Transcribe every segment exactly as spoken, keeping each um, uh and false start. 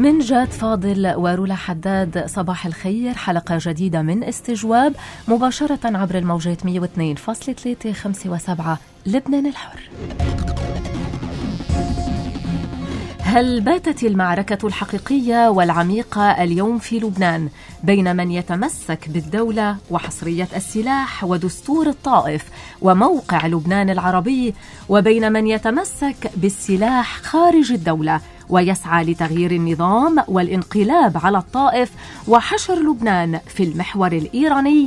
من جاد فاضل ورولا حداد، صباح الخير. حلقة جديدة من استجواب مباشرة عبر الموجات مية واثنين فاصلة ثلاثة خمسة وسبعة لبنان الحر. هل باتت المعركة الحقيقية والعميقة اليوم في لبنان بين من يتمسك بالدولة وحصرية السلاح ودستور الطائف وموقع لبنان العربي، وبين من يتمسك بالسلاح خارج الدولة ويسعى لتغيير النظام والانقلاب على الطائف وحشر لبنان في المحور الإيراني؟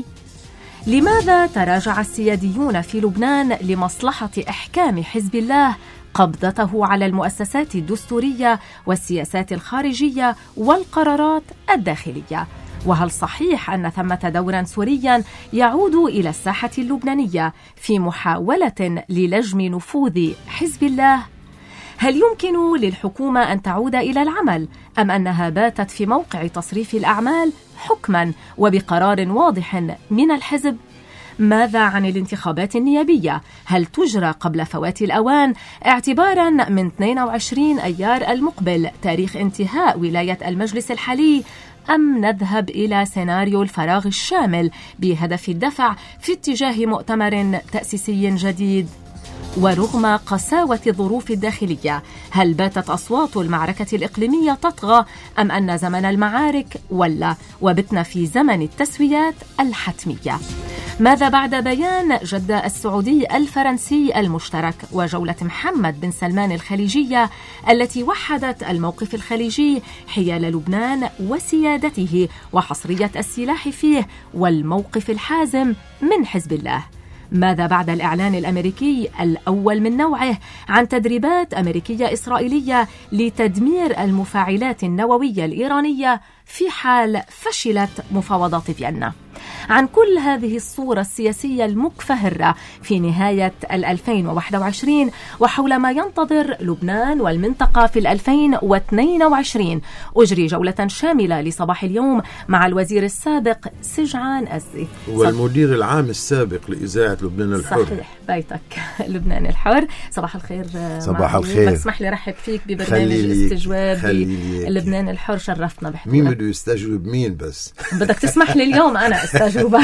لماذا تراجع السياديون في لبنان لمصلحة إحكام حزب الله قبضته على المؤسسات الدستورية والسياسات الخارجية والقرارات الداخلية؟ وهل صحيح أن ثمة دورا سوريا يعود إلى الساحة اللبنانية في محاولة للجم نفوذ حزب الله؟ هل يمكن للحكومة أن تعود إلى العمل أم أنها باتت في موقع تصريف الأعمال حكما وبقرار واضح من الحزب؟ ماذا عن الانتخابات النيابية؟ هل تجرى قبل فوات الأوان اعتبارا من اثنين وعشرين أيار المقبل تاريخ انتهاء ولاية المجلس الحالي، أم نذهب إلى سيناريو الفراغ الشامل بهدف الدفع في اتجاه مؤتمر تأسيسي جديد؟ ورغم قساوة الظروف الداخلية، هل باتت أصوات المعركة الإقليمية تطغى أم أن زمن المعارك ولا وبتنا في زمن التسويات الحتمية؟ ماذا بعد بيان جدة السعودي الفرنسي المشترك وجولة محمد بن سلمان الخليجية التي وحدت الموقف الخليجي حيال لبنان وسيادته وحصرية السلاح فيه والموقف الحازم من حزب الله؟ ماذا بعد الإعلان الأمريكي الأول من نوعه عن تدريبات أمريكية إسرائيلية لتدمير المفاعلات النووية الإيرانية في حال فشلت مفاوضات فيينا؟ عن كل هذه الصورة السياسية المكفهرة في نهاية ألفين وواحد وعشرين وحول ما ينتظر لبنان والمنطقة في ألفين واثنين وعشرين أجري جولة شاملة لصباح اليوم مع الوزير السابق سجعان أزي والمدير العام السابق لإذاعة لبنان الحر. صحيح، بيتك لبنان الحر. صباح الخير. صباح الخير. اسمح لي رحب فيك ببرنامج استجواب لبنان الحر. شرفتنا بحضورك. مين بده يستجوب مين؟ بس بدك تسمح لي اليوم أنا استجوب.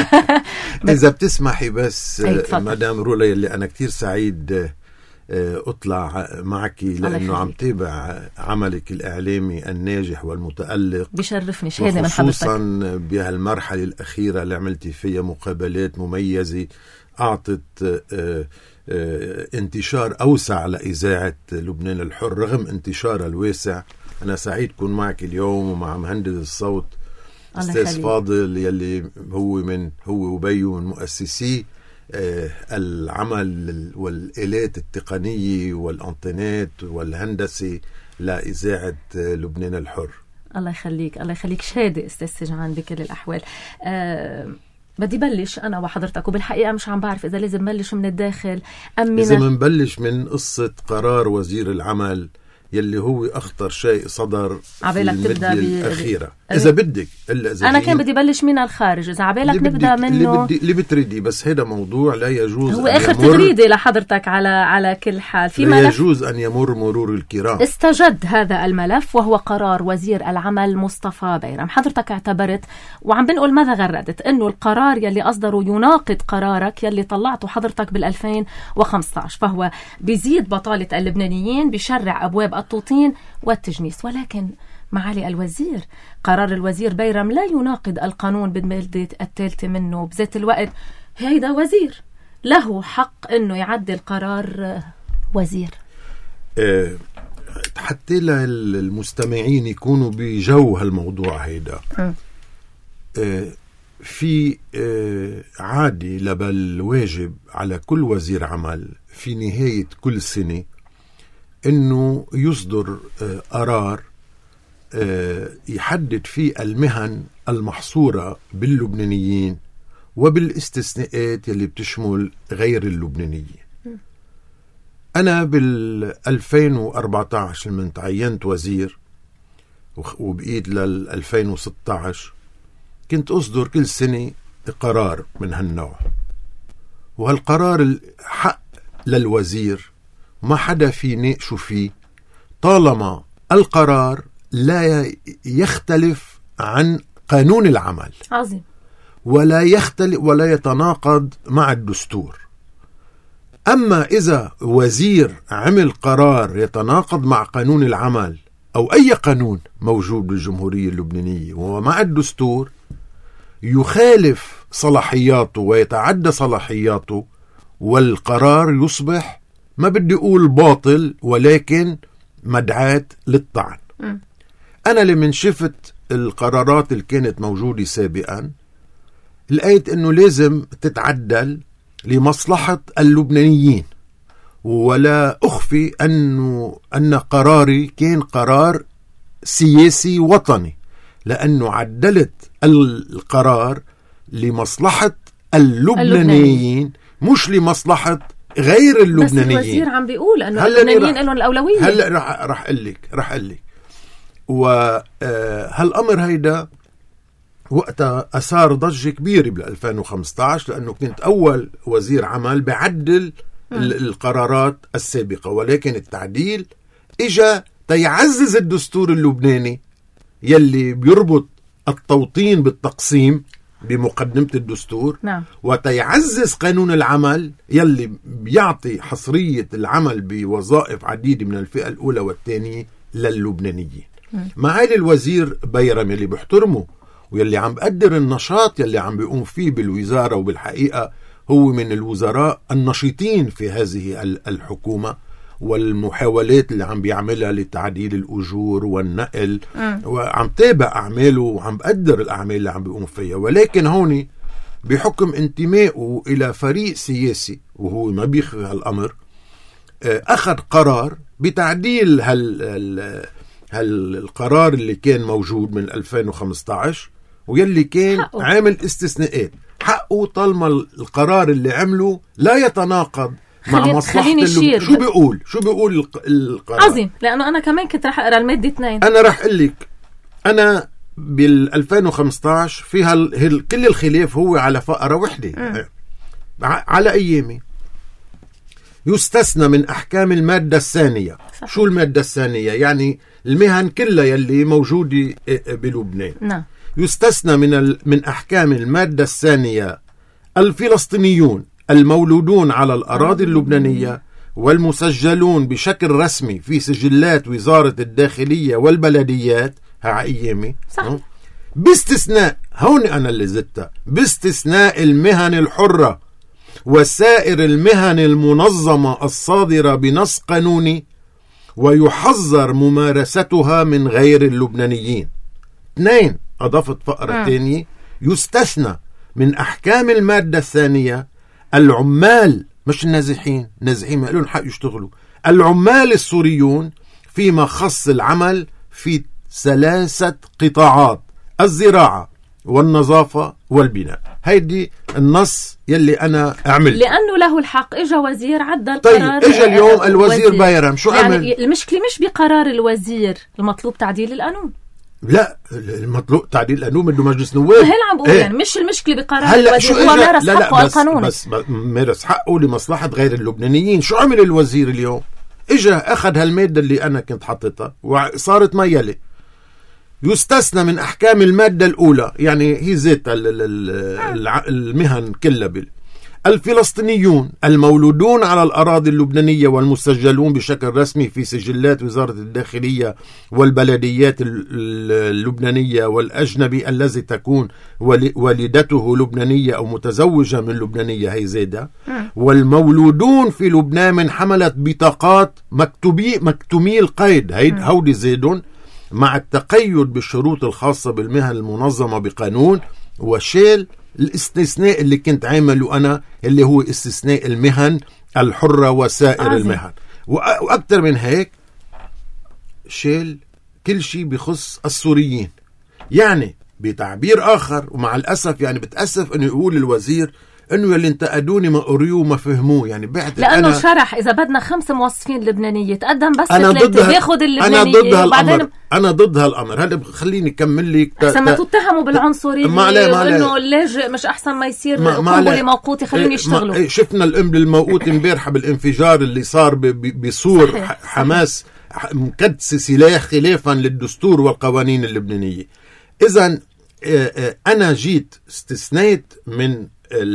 إذا بتسمحي بس مدام رولا، اللي أنا كتير سعيد أطلع معك لأنه عم تابع عملك الإعلامي الناجح والمتألق. بشرفني شهادة من حضرتك، خصوصا بهالمرحلة الأخيرة اللي عملتي فيها مقابلات مميزة أعطت انتشار أوسع لإذاعة لبنان الحر رغم انتشارها الواسع. أنا سعيد كون معك اليوم ومع مهندس الصوت أستاذ فاضل يلي هو من هو وبيه من مؤسسي آه العمل والآلات التقنية والأنتنات والهندسة لإذاعة آه لبنان الحر. الله يخليك الله يخليك. شهادة أستاذ سجعان بكل الأحوال. آه بدي بلش أنا وحضرتك، وبالحقيقة مش عم بعرف إذا لازم بلش من الداخل أم من إذا منبلش من قصة قرار وزير العمل يلي هو أخطر شيء صدر في المدة الأخيرة. إذا بدك إلا إذا أنا كان بدي بلش من الخارج، إذا عبالك نبدأ منه اللي بتريدي، بس هذا موضوع لا يجوز هو آخر تغريدة لحضرتك على على كل حال. في لا يجوز أن يمر مرور الكرام. استجد هذا الملف وهو قرار وزير العمل مصطفى بيرم. حضرتك اعتبرت وعم بنقول ماذا غردت إنه القرار يلي أصدره يناقض قرارك يلي طلعته حضرتك بالألفين وخمسة عشر، فهو بيزيد بطالة اللبنانيين، بيشرع أبواب التوطين والتجنيس. ولكن معالي الوزير، قرار الوزير بيرم لا يناقض القانون بالمادة الثالثة منه. بذات الوقت هيدا وزير له حق انه يعدل قرار وزير. أه حتى للمستمعين يكونوا بجو هالموضوع هيدا. أه في أه عادي لبل واجب على كل وزير عمل في نهاية كل سنة انه يصدر أه قرار يحدد فيه المهن المحصورة باللبنانيين وبالاستثناءات اللي بتشمل غير اللبنانيين. أنا بالألفين وأربعة عشر لما تعينت وزير وبقيت للألفين وستة عشر كنت أصدر كل سنة قرار من هالنوع، وهالقرار الحق للوزير ما حدا في ناقشه فيه طالما القرار لا يختلف عن قانون العمل. عظيم. ولا يختلف ولا يتناقض مع الدستور. أما إذا وزير عمل قرار يتناقض مع قانون العمل أو أي قانون موجود بالجمهورية اللبنانية ومع الدستور، يخالف صلاحياته ويتعدى صلاحياته، والقرار يصبح ما بدي أقول باطل ولكن مدعاة للطعن. م. أنا لمن شفت القرارات اللي كانت موجودة سابقا لقيت أنه لازم تتعدل لمصلحة اللبنانيين، ولا أخفي أنه أن قراري كان قرار سياسي وطني، لأنه عدلت القرار لمصلحة اللبنانيين مش لمصلحة غير اللبنانيين. بس الوزير عم بيقول أنه اللبنانيين لهم الأولوية. هلأ رح, رح أقلك رح أقلك وهالأمر هيدا وقتها أثار ضجة كبيرة بال ألفين وخمسة عشر، لأنه كنت أول وزير عمل بعدل القرارات السابقة، ولكن التعديل إجا تيعزز الدستور اللبناني يلي بيربط التوطين بالتقسيم بمقدمة الدستور. نعم. وتيعزز قانون العمل يلي بيعطي حصرية العمل بوظائف عديدة من الفئة الأولى والثانية للبنانيين. معالي الوزير بيرم يلي بيحترمه ويلي عم بقدر النشاط يلي عم بيقوم فيه بالوزارة، وبالحقيقة هو من الوزراء النشيطين في هذه الحكومة والمحاولات اللي عم بيعملها لتعديل الأجور والنقل، م. وعم تابع أعماله وعم بقدر الأعمال اللي عم بيقوم فيها. ولكن هوني بحكم انتمائه إلى فريق سياسي وهو ما بيخفي هالأمر، أخذ قرار بتعديل هال هالقرار اللي كان موجود من ألفين وخمسة عشر ويلي كان حقه. عامل استثناءات حقه طالما القرار اللي عمله لا يتناقض مع مصلحة اللي... شو بيقول شو بيقول القرار. عظيم، لأنه أنا كمان كنت رح أقرأ المادة اثنين. أنا رح أقول لك أنا بال ألفين وخمسة عشر فيها ال... كل الخلاف هو على فقرة وحدة. م. على أيامي يستثنى من أحكام المادة الثانية. صح. شو المادة الثانية؟ يعني المهن كلها يلي موجودة بلبنان. نعم. يستثنى من ال... من أحكام المادة الثانية الفلسطينيون المولودون على الأراضي اللبنانية والمسجلون بشكل رسمي في سجلات وزارة الداخلية والبلديات. ها أيامي. صح. باستثناء، هون أنا اللي زدتها، باستثناء المهن الحرة وسائر المهن المنظمة الصادرة بنص قانوني ويحظر ممارستها من غير اللبنانيين. اثنين، أضافت فقرة ثانية، يستثنى من أحكام المادة الثانية العمال، مش النازحين، النازحين ما لهم حق يشتغلوا، العمال السوريون فيما خص العمل في ثلاثة قطاعات: الزراعة والنظافة والبناء. هيدي النص يلي أنا أعمل لأنه له الحق. إجا وزير عدل القرار. طيب إجا اليوم الوزير بيرم شو يعني عمل؟ المشكلة مش بقرار الوزير، المطلوب تعديل القانون. لا، المطلوب تعديل القانون بده مجلس نواب. هل عم بقول إيه؟ يعني مش المشكلة بقرار الوزير، هو مارس حقه القانوني. بس, بس مارس حقه لمصلحة غير اللبنانيين. شو عمل الوزير اليوم؟ إجا أخذ هالمادة اللي أنا كنت حطيتها وصارت ما يلي يستثنى من أحكام المادة الأولى، يعني هي ذات المهن كلها بال الفلسطينيون المولودون على الأراضي اللبنانية والمسجلون بشكل رسمي في سجلات وزارة الداخلية والبلديات اللبنانية، والأجنبي الذي تكون والدته لبنانية أو متزوجة من لبنانية، هي زيادة، والمولودون في لبنان من حملة بطاقات مكتوبي مكتومي القيد، هودي زيدون، مع التقيد بالشروط الخاصة بالمهن المنظمة بقانون، وشيل الاستثناء اللي كنت عامله أنا اللي هو استثناء المهن الحرة وسائر عزيز. المهن، وأكثر من هيك شيل كل شيء بخص السوريين. يعني بتعبير آخر، ومع الأسف يعني بتأسف أنه يقول الوزير انه اللي انتقدوني ما قريوه وما فهموه، يعني بعد لانه أنا شرح اذا بدنا خمس موظفين لبنانيه تقدم بس أنا ثلاثه بياخذ اللبنانيه. انا ضد هالامر، انا ضد هالامر. هذا خليني اكمل لك احسن ما تتهموا بالعنصريه وانه اللاجئ مش احسن ما يصير قنبله موقوته خليهم يشتغلوا. شفنا الام الموقوت امبارحه بالانفجار اللي صار بصور حماس مكدس سلاح خلافا للدستور والقوانين اللبنانية. إذن أنا جيت استثنيت من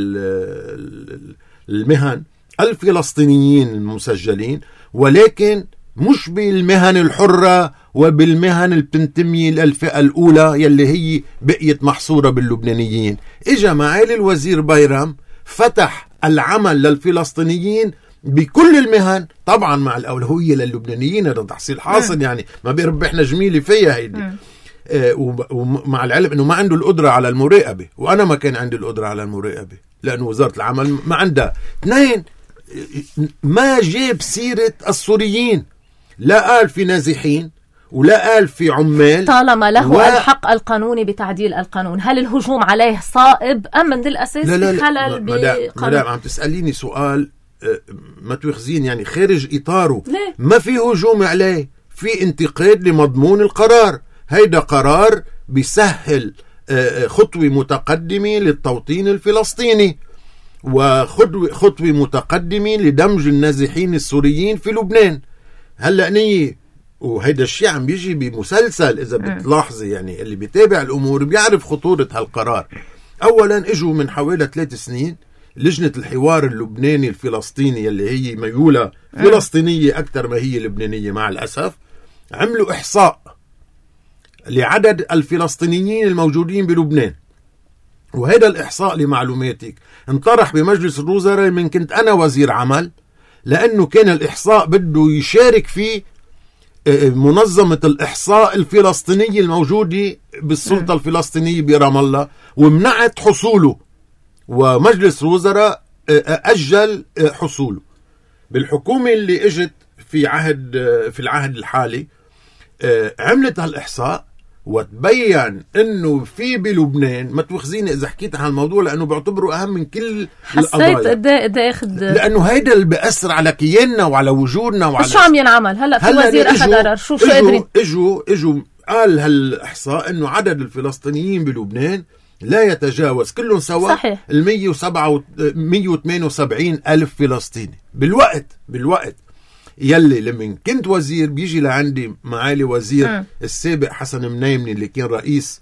المهن الفلسطينيين المسجلين، ولكن مش بالمهن الحرة وبالمهن البنتمية للفئة الأولى يلي هي بقيت محصورة باللبنانيين. إجا معالي الوزير بيرم فتح العمل للفلسطينيين بكل المهن، طبعا مع الأولوية للبنانيين، هذا تحصيل حاصل يعني ما بيربحنا جميلة فيها هيدي. آه ومع العلم أنه ما عنده القدرة على المراقبة، وأنا ما كان عندي القدرة على المراقبة لأنه وزارة العمل ما عندها. اثنين، ما جاب سيرة السوريين، لا قال في نازحين ولا قال في عمال، طالما له و... الحق القانوني بتعديل القانون. هل الهجوم عليه صائب أم من الأساس لا لا في خلل بقانون؟ مدام عم تسأليني سؤال ما تواخذين يعني خارج إطاره. ليه؟ ما في هجوم عليه، في انتقاد لمضمون القرار. هيدا قرار بيسهل خطوة متقدمة للتوطين الفلسطيني، وخطوة متقدمة لدمج النازحين السوريين في لبنان. هلأ نية وهيدا الشيء عم بيجي بمسلسل، إذا بتلاحظي يعني اللي بيتابع الأمور بيعرف خطورة هالقرار. أولا إجوا من حوالي ثلاث سنين لجنة الحوار اللبناني الفلسطيني اللي هي ميولة فلسطينية أكثر ما هي لبنانية مع الأسف، عملوا إحصاء لعدد الفلسطينيين الموجودين بلبنان. وهذا الإحصاء لمعلوماتك انطرح بمجلس الوزراء من كنت أنا وزير عمل، لأنه كان الإحصاء بده يشارك فيه منظمة الإحصاء الفلسطينية الموجودة بالسلطة الفلسطينية برام الله، ومنعت حصوله، ومجلس الوزراء أجل حصوله. بالحكومة اللي اجت في عهد في العهد الحالي عملت هالإحصاء وتبين انه في بلبنان، ما توخزيني اذا حكيت عن الموضوع لانه بعتبره اهم من كل القضايا. حسيت قد ايه قد ايه اخذ، لانه هيدا اللي بيأثر على كياننا وعلى وجودنا وعلى شو عم ينعمل. هلا في وزير اخذ قرار، شو شو قادرين اجوا اجوا قال هالاحصاء انه عدد الفلسطينيين بلبنان لا يتجاوز كلهم سوا ال مية وثمانية وسبعين ألف فلسطيني. بالوقت بالوقت يلي لما كنت وزير بيجي لعندي معالي وزير م. السابق حسن منايمني اللي كان رئيس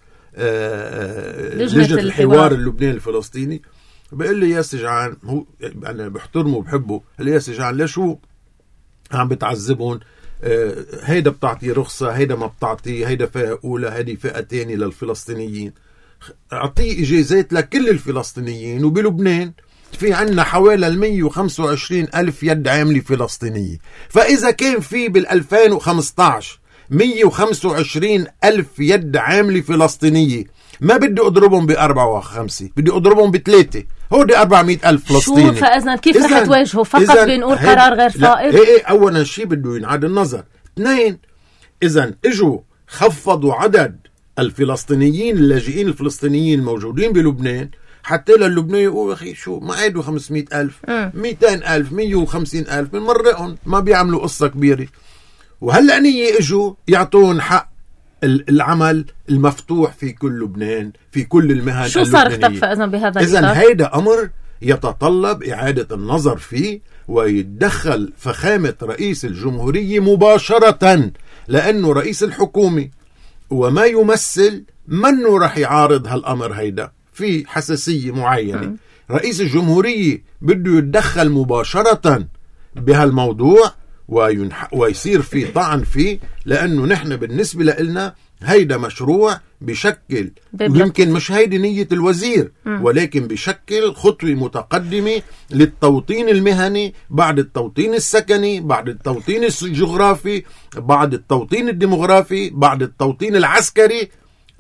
آآ لجنة, لجنة الحوار اللبناني الفلسطيني، بيقول لي يا سجعان، هو أنا بحترمه وبحبه، قال لي يا سجعان ليش هو عم بتعذبهم؟ هيدا بتعطي رخصة، هيدا ما بتعطي، هيدا فئة أولى، هيدي فئة تانية للفلسطينيين، أعطيه إجازات لكل الفلسطينيين. وبلبنان في عنا حوالي المية وخمسة وعشرين ألف يد عاملة فلسطينية، فإذا كان في بالألفين وخمسة عشر مية وخمسة وعشرين ألف يد عاملة فلسطينية، ما بدي أضربهم بأربعة وخمسة، بدي أضربهم بثلاثة، هو دي أربعمائة ألف فلسطيني. شو فإذن كيف رح تواجهوا؟ فقط بنقول قرار غير صائب؟ إيه إيه أولا شيء بده ينعاد النظر. اثنين، إذن إجوا خفضوا عدد الفلسطينيين اللاجئين الفلسطينيين الموجودين بلبنان، حتى للبنان يقول أخي شو ما عادوا خمسمائة ألف مئتين ألف مية وخمسين ألف من مرقهم، ما بيعملوا قصة كبيرة. وهلأ نية إجوا يعطون حق العمل المفتوح في كل لبنان في كل المهن. شو صار اختفى إذن بهذا؟ إذن هيدا أمر يتطلب إعادة النظر فيه، ويتدخل فخامة رئيس الجمهورية مباشرة، لأنه رئيس الحكومة وما يمثل منه رح يعارض هالأمر. هيدا في حساسية معينة. م. رئيس الجمهورية بده يتدخل مباشرة بهالموضوع وينح... ويصير في طعن فيه، لأنه نحن بالنسبة لنا هيدا مشروع بشكل، ويمكن مش هيدي نية الوزير، م. ولكن بشكل خطوة متقدمة للتوطين المهني بعد التوطين السكني، بعد التوطين الجغرافي، بعد التوطين الديمغرافي، بعد التوطين العسكري،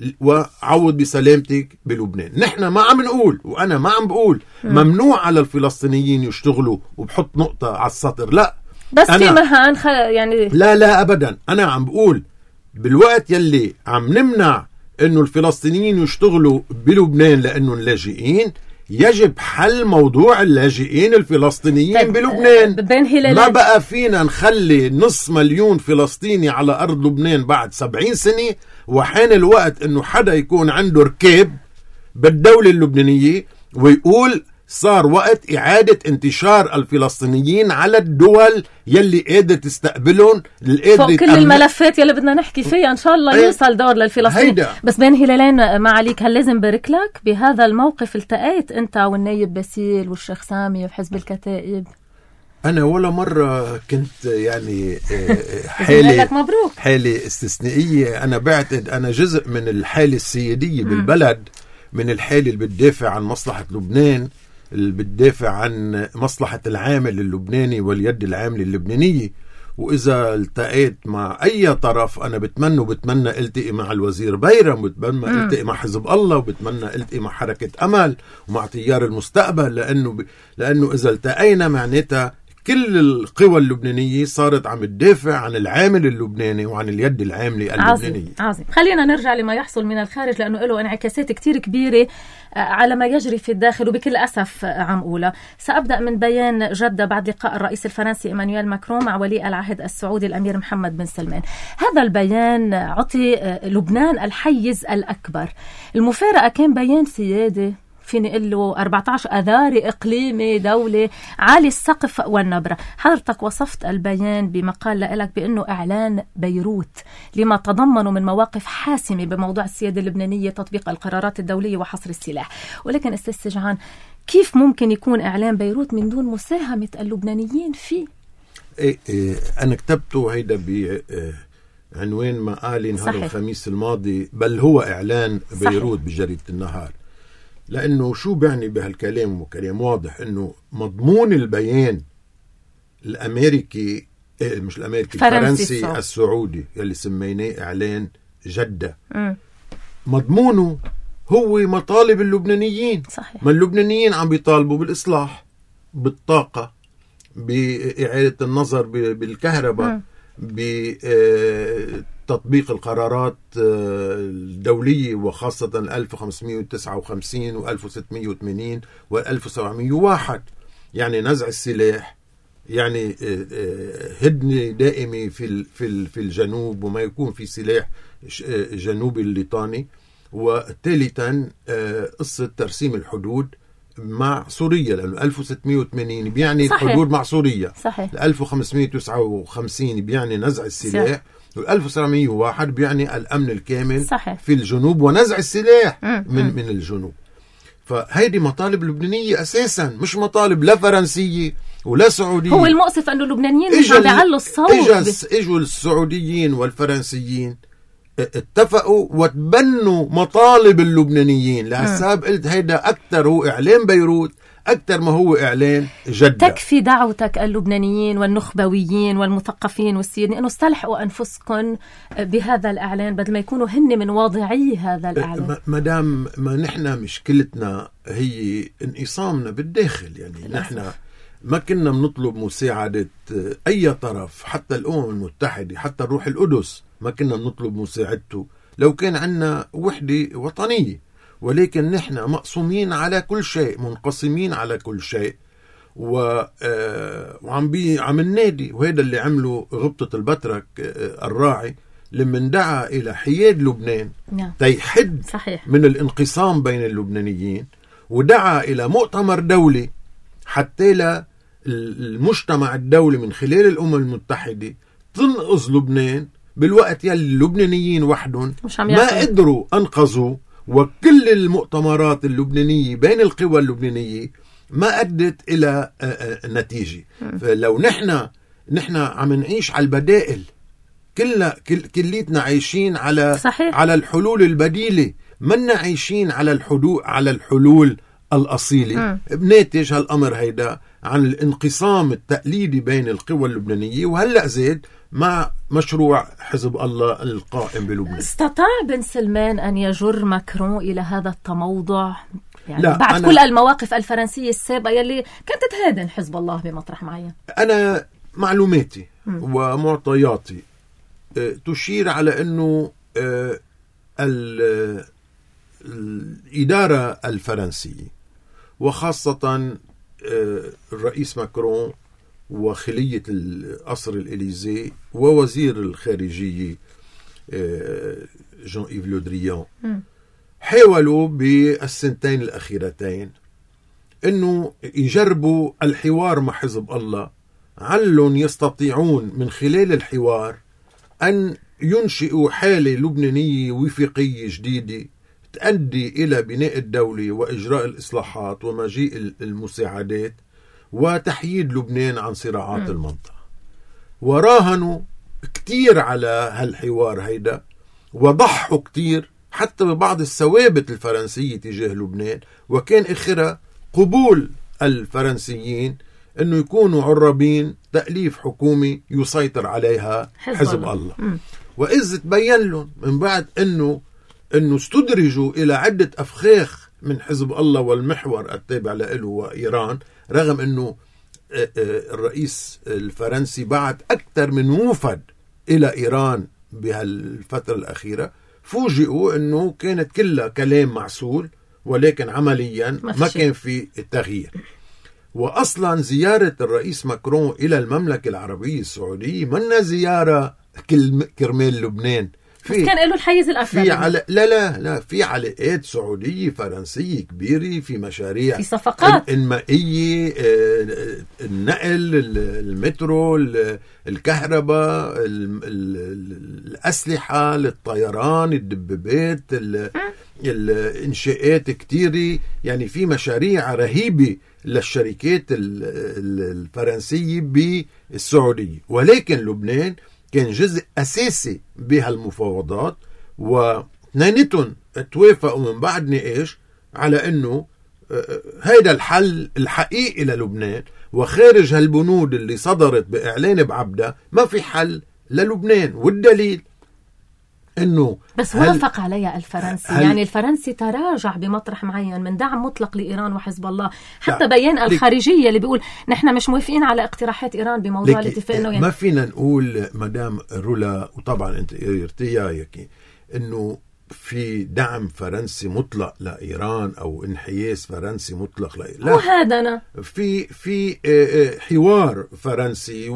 وعود بسلامتك بلبنان. نحن ما عم نقول، وأنا ما عم بقول ممنوع على الفلسطينيين يشتغلوا وبحط نقطة على السطر، لا، بس في مهان خ... يعني لا لا أبدا. أنا عم بقول بالوقت يلي عم نمنع إنه الفلسطينيين يشتغلوا بلبنان لأنه اللاجئين، يجب حل موضوع اللاجئين الفلسطينيين طيب بلبنان. ما بقى فينا نخلي نص مليون فلسطيني على أرض لبنان بعد سبعين سنة، وحان الوقت إنه حدا يكون عنده ركاب بالدولة اللبنانية ويقول صار وقت إعادة انتشار الفلسطينيين على الدول يلي قادر تستقبلهم، فوق كل الملفات يلي بدنا نحكي فيها. إن شاء الله ايه يوصل دور للفلسطينيين. بس بين هلالين معاليك، هل لازم بارك لك بهذا الموقف؟ التقيت أنت والنايب باسيل والشيخ سامي وحزب الكتائب. أنا ولا مرة كنت يعني حالة حالة استثنائية. أنا بعتقد أنا جزء من الحالة السيادية بالبلد، من الحالة اللي بتدافع عن مصلحة لبنان، اللي بتدافع عن مصلحة العامل اللبناني واليد العاملة اللبنانية. وإذا التقيت مع أي طرف أنا بتمنى وبتمنى التقي مع الوزير بيرم، وبتمنى التقي مع حزب الله، وبتمنى التقي مع حركة أمل ومع تيار المستقبل، لأنه ب... لأنه إذا التقينا معناتها كل القوى اللبنانية صارت عم تدافع عن العامل اللبناني وعن اليد العاملة اللبنانية. عظيم. عظيم. خلينا نرجع لما يحصل من الخارج، لأنه له انعكاسات كتير كبيرة على ما يجري في الداخل، وبكل أسف عم أولى. سأبدأ من بيان جدة بعد لقاء الرئيس الفرنسي إيمانويل ماكرون مع ولي العهد السعودي الأمير محمد بن سلمان. هذا البيان عطي لبنان الحيز الأكبر. المفارقة كان بيان سيادي، فيني أقول له أربعة عشر أذاري إقليمي دولة عالي السقف والنبرة. حضرتك وصفت البيان بمقال لك بأنه إعلان بيروت لما تضمنه من مواقف حاسمة بموضوع السيادة اللبنانية، تطبيق القرارات الدولية وحصر السلاح. ولكن أستاذ سجعان، كيف ممكن يكون إعلان بيروت من دون مساهمة اللبنانيين فيه؟ إيه إيه أنا كتبته هيدا بعنوان مقالي نهار الخميس الماضي، بل هو إعلان بيروت بجريدة النهار. لأنه شو بعني بهالكلام؟ وكلام واضح إنه مضمون البيان الأمريكي إيه مش الأمريكي الفرنسي الصوت. السعودي يلي سميناه إعلان جدة، م. مضمونه هو مطالب اللبنانيين. صحيح. ما اللبنانيين عم بيطالبوا بالإصلاح، بالطاقة، بإعادة النظر بالكهرباء، بتطبيق القرارات الدولية، وخاصة ألف وخمسمائة وتسعة وخمسين وألف وستمائة وثمانين وألف وسبعمائة وواحد، يعني نزع السلاح، يعني هدنة دائمة في في الجنوب وما يكون في سلاح جنوبي الليطاني. وثالثا قصة ترسيم الحدود مع سوريا، لأنه ألف وستمائة وثمانين بيعني صحيح. الحدود مع سوريا. صحيح. ألف وخمسمائة وتسعة وخمسين بيعني نزع السلاح، وألف وسبعمائة وواحد بيعني الأمن الكامل صحيح. في الجنوب ونزع السلاح م- من م. من الجنوب. فهيدي مطالب لبنانية أساسا، مش مطالب لا فرنسية ولا سعودية. هو المؤسف أنه اللبنانيين مش عم بيعلوا الصوت. إجوا السعوديين والفرنسيين اتفقوا وتبنوا مطالب اللبنانيين. لحساب قلت هيدا أكتر هو إعلان بيروت أكتر ما هو إعلان جدة. تكفي دعوتك اللبنانيين والنخبويين والمثقفين والسياديين أنه استلحقوا أنفسكم بهذا الإعلان بدل ما يكونوا هن من واضعي هذا الإعلان. مدام ما نحن مشكلتنا هي انقسامنا بالداخل، يعني نحن ما كنا بنطلب مساعدة أي طرف، حتى الأمم المتحدة، حتى الروح القدس ما كنا بنطلب مساعدته لو كان عندنا وحدة وطنية. ولكن نحن مقسومين على كل شيء، منقسمين على كل شيء، و وعم بي عم النادي. وهذا اللي عمله غبطة البترك الراعي لما دعا إلى حياد لبنان تيحد صحيح. من الانقسام بين اللبنانيين، ودعا إلى مؤتمر دولي حتى لا المجتمع الدولي من خلال الأمم المتحدة تنقذ لبنان، بالوقت يلي اللبنانيين وحدهم ما قدروا أنقذوا. وكل المؤتمرات اللبنانية بين القوى اللبنانية ما أدت إلى نتيجة. فلو نحن نحن عم نعيش على البدائل، كلنا كل كليتنا عايشين على صحيح. على الحلول البديلة، منا عايشين على الحلول على الحلول الأصيلة. بناتج هالأمر هيدا عن الانقسام التقليدي بين القوى اللبنانية، وهلأ زاد مع مشروع حزب الله القائم بلبنان. استطاع بن سلمان أن يجر ماكرون إلى هذا التموضع؟ يعني لا، بعد كل المواقف الفرنسية السابقة يلي كانت تهادن حزب الله بمطرح معين. أنا معلوماتي م. ومعطياتي تشير على أنه الإدارة الفرنسية وخاصة الرئيس ماكرون وخلية القصر الإليزي ووزير الخارجية جان إيف لودريان حاولوا بالسنتين الأخيرتين أنه يجربوا الحوار مع حزب الله، علهم يستطيعون من خلال الحوار أن ينشئوا حالة لبنانية وفاقية جديدة تؤدي إلى بناء الدولة وإجراء الإصلاحات ومجيء المساعدات وتحييد لبنان عن صراعات م. المنطقة. وراهنوا كتير على هالحوار هيدا، وضحوا كتير حتى ببعض الثوابت الفرنسية تجاه لبنان، وكان آخرها قبول الفرنسيين أنه يكونوا عربين تأليف حكومي يسيطر عليها حزب, حزب الله, الله. وإذ تبين لهم من بعد أنه أنه استدرجوا إلى عدة أفخاخ من حزب الله والمحور التابع له وإيران، رغم أنه الرئيس الفرنسي بعت أكثر من وفد إلى إيران بهالفترة الأخيرة، فوجئوا أنه كانت كلها كلام معسول، ولكن عمليا ما كان في تغيير. وأصلا زيارة الرئيس ماكرون إلى المملكة العربية السعودية منا زيارة كرمال لبنان، في كان له الحيز الأكبر في عل... لا لا لا في علاقات سعودية فرنسية كبيرة، في مشاريع، في صفقات المائية، النقل، المترو، الكهرباء، الأسلحة، الطيران، الدبابات، الإنشاءات كتيرة. يعني في مشاريع رهيبة للشركات الفرنسية بالسعودية، ولكن لبنان كان جزء أساسي بهالمفاوضات، واثنيناتهم توافقوا من بعد نقاش على أنه هيدا الحل الحقيقي للبنان، وخارج هالبنود اللي صدرت بإعلان بعبدة ما في حل للبنان. والدليل أنه بس وافق عليها الفرنسي، يعني الفرنسي تراجع بمطرح معين من دعم مطلق لإيران وحزب الله، حتى بيان الخارجية اللي بيقول نحن مش موافقين على اقتراحات إيران بموضوع الاتفاق. إنه يعني ما فينا نقول مدام رولا، وطبعا أنت ارتيايك، إنه في دعم فرنسي مطلق لإيران أو انحياز فرنسي مطلق لإيران. وهذا أنا في في حوار فرنسي،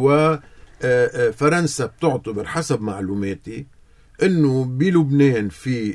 وفرنسا بتعتبر حسب معلوماتي انه بلبنان في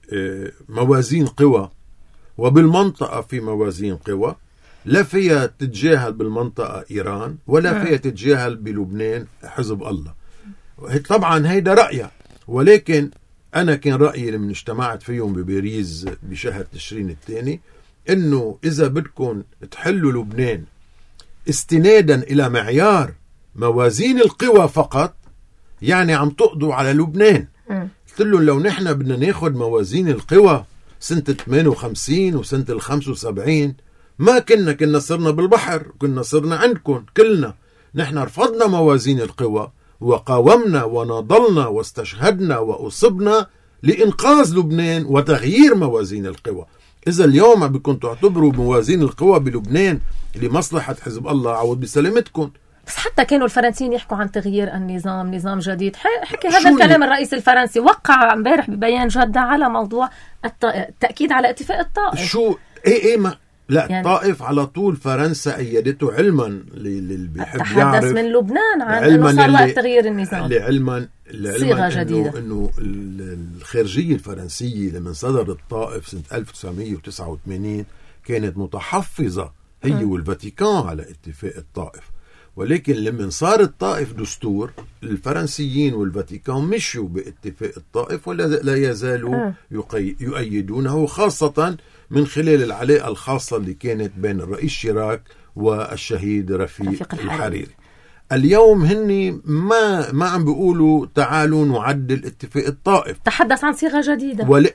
موازين قوى، وبالمنطقة في موازين قوى، لا فيها تتجاهل بالمنطقة إيران ولا فيها تتجاهل بلبنان حزب الله. طبعا هيدا رأيي، ولكن أنا كان رأيي لما اجتمعت فيهم بباريس بشهر تشرين الثاني انه إذا بدكم تحلوا لبنان استنادا إلى معيار موازين القوى فقط، يعني عم تقضوا على لبنان. قلت لهم لو نحن بدنا ناخد موازين القوى سنة ثمانية وخمسين وسنة الخمسة وسبعين ما كنا كنا صرنا بالبحر، كنا صرنا عندكم كلنا. نحن رفضنا موازين القوى وقاومنا وناضلنا واستشهدنا وأصبنا لإنقاذ لبنان وتغيير موازين القوى. إذا اليوم بدكم تعتبروا موازين القوى بلبنان لمصلحة حزب الله، عوض بسلامتكم. بس حتى كانوا الفرنسيين يحكوا عن تغيير النظام، نظام جديد. حكي هذا الكلام الرئيس الفرنسي، وقع امبارح ببيان جدة على موضوع التأكيد على اتفاق الطائف. شو ايه ايه ما لا يعني الطائف على طول فرنسا أيدته علما اللي بيحب يعرف، تحدث من لبنان عن انه صار وقت تغيير النظام لعلما صيغة جديدة. انه الخارجية الفرنسية لما صدر الطائف سنة ألف وتسعمية وتسعة وثمانين كانت متحفظة هي م. والفاتيكان على اتفاق الطائف، ولكن لما صار الطائف دستور الفرنسيين والفاتيكان مشوا باتفاق الطائف ولا لا يزالوا يؤيدونه، خاصة من خلال العلاقة الخاصة اللي كانت بين الرئيس شيراك والشهيد رفيق الحريري. اليوم هني ما ما عم بيقولوا تعالوا نعدل اتفاق الطائف، تحدث عن صيغة جديدة، ول...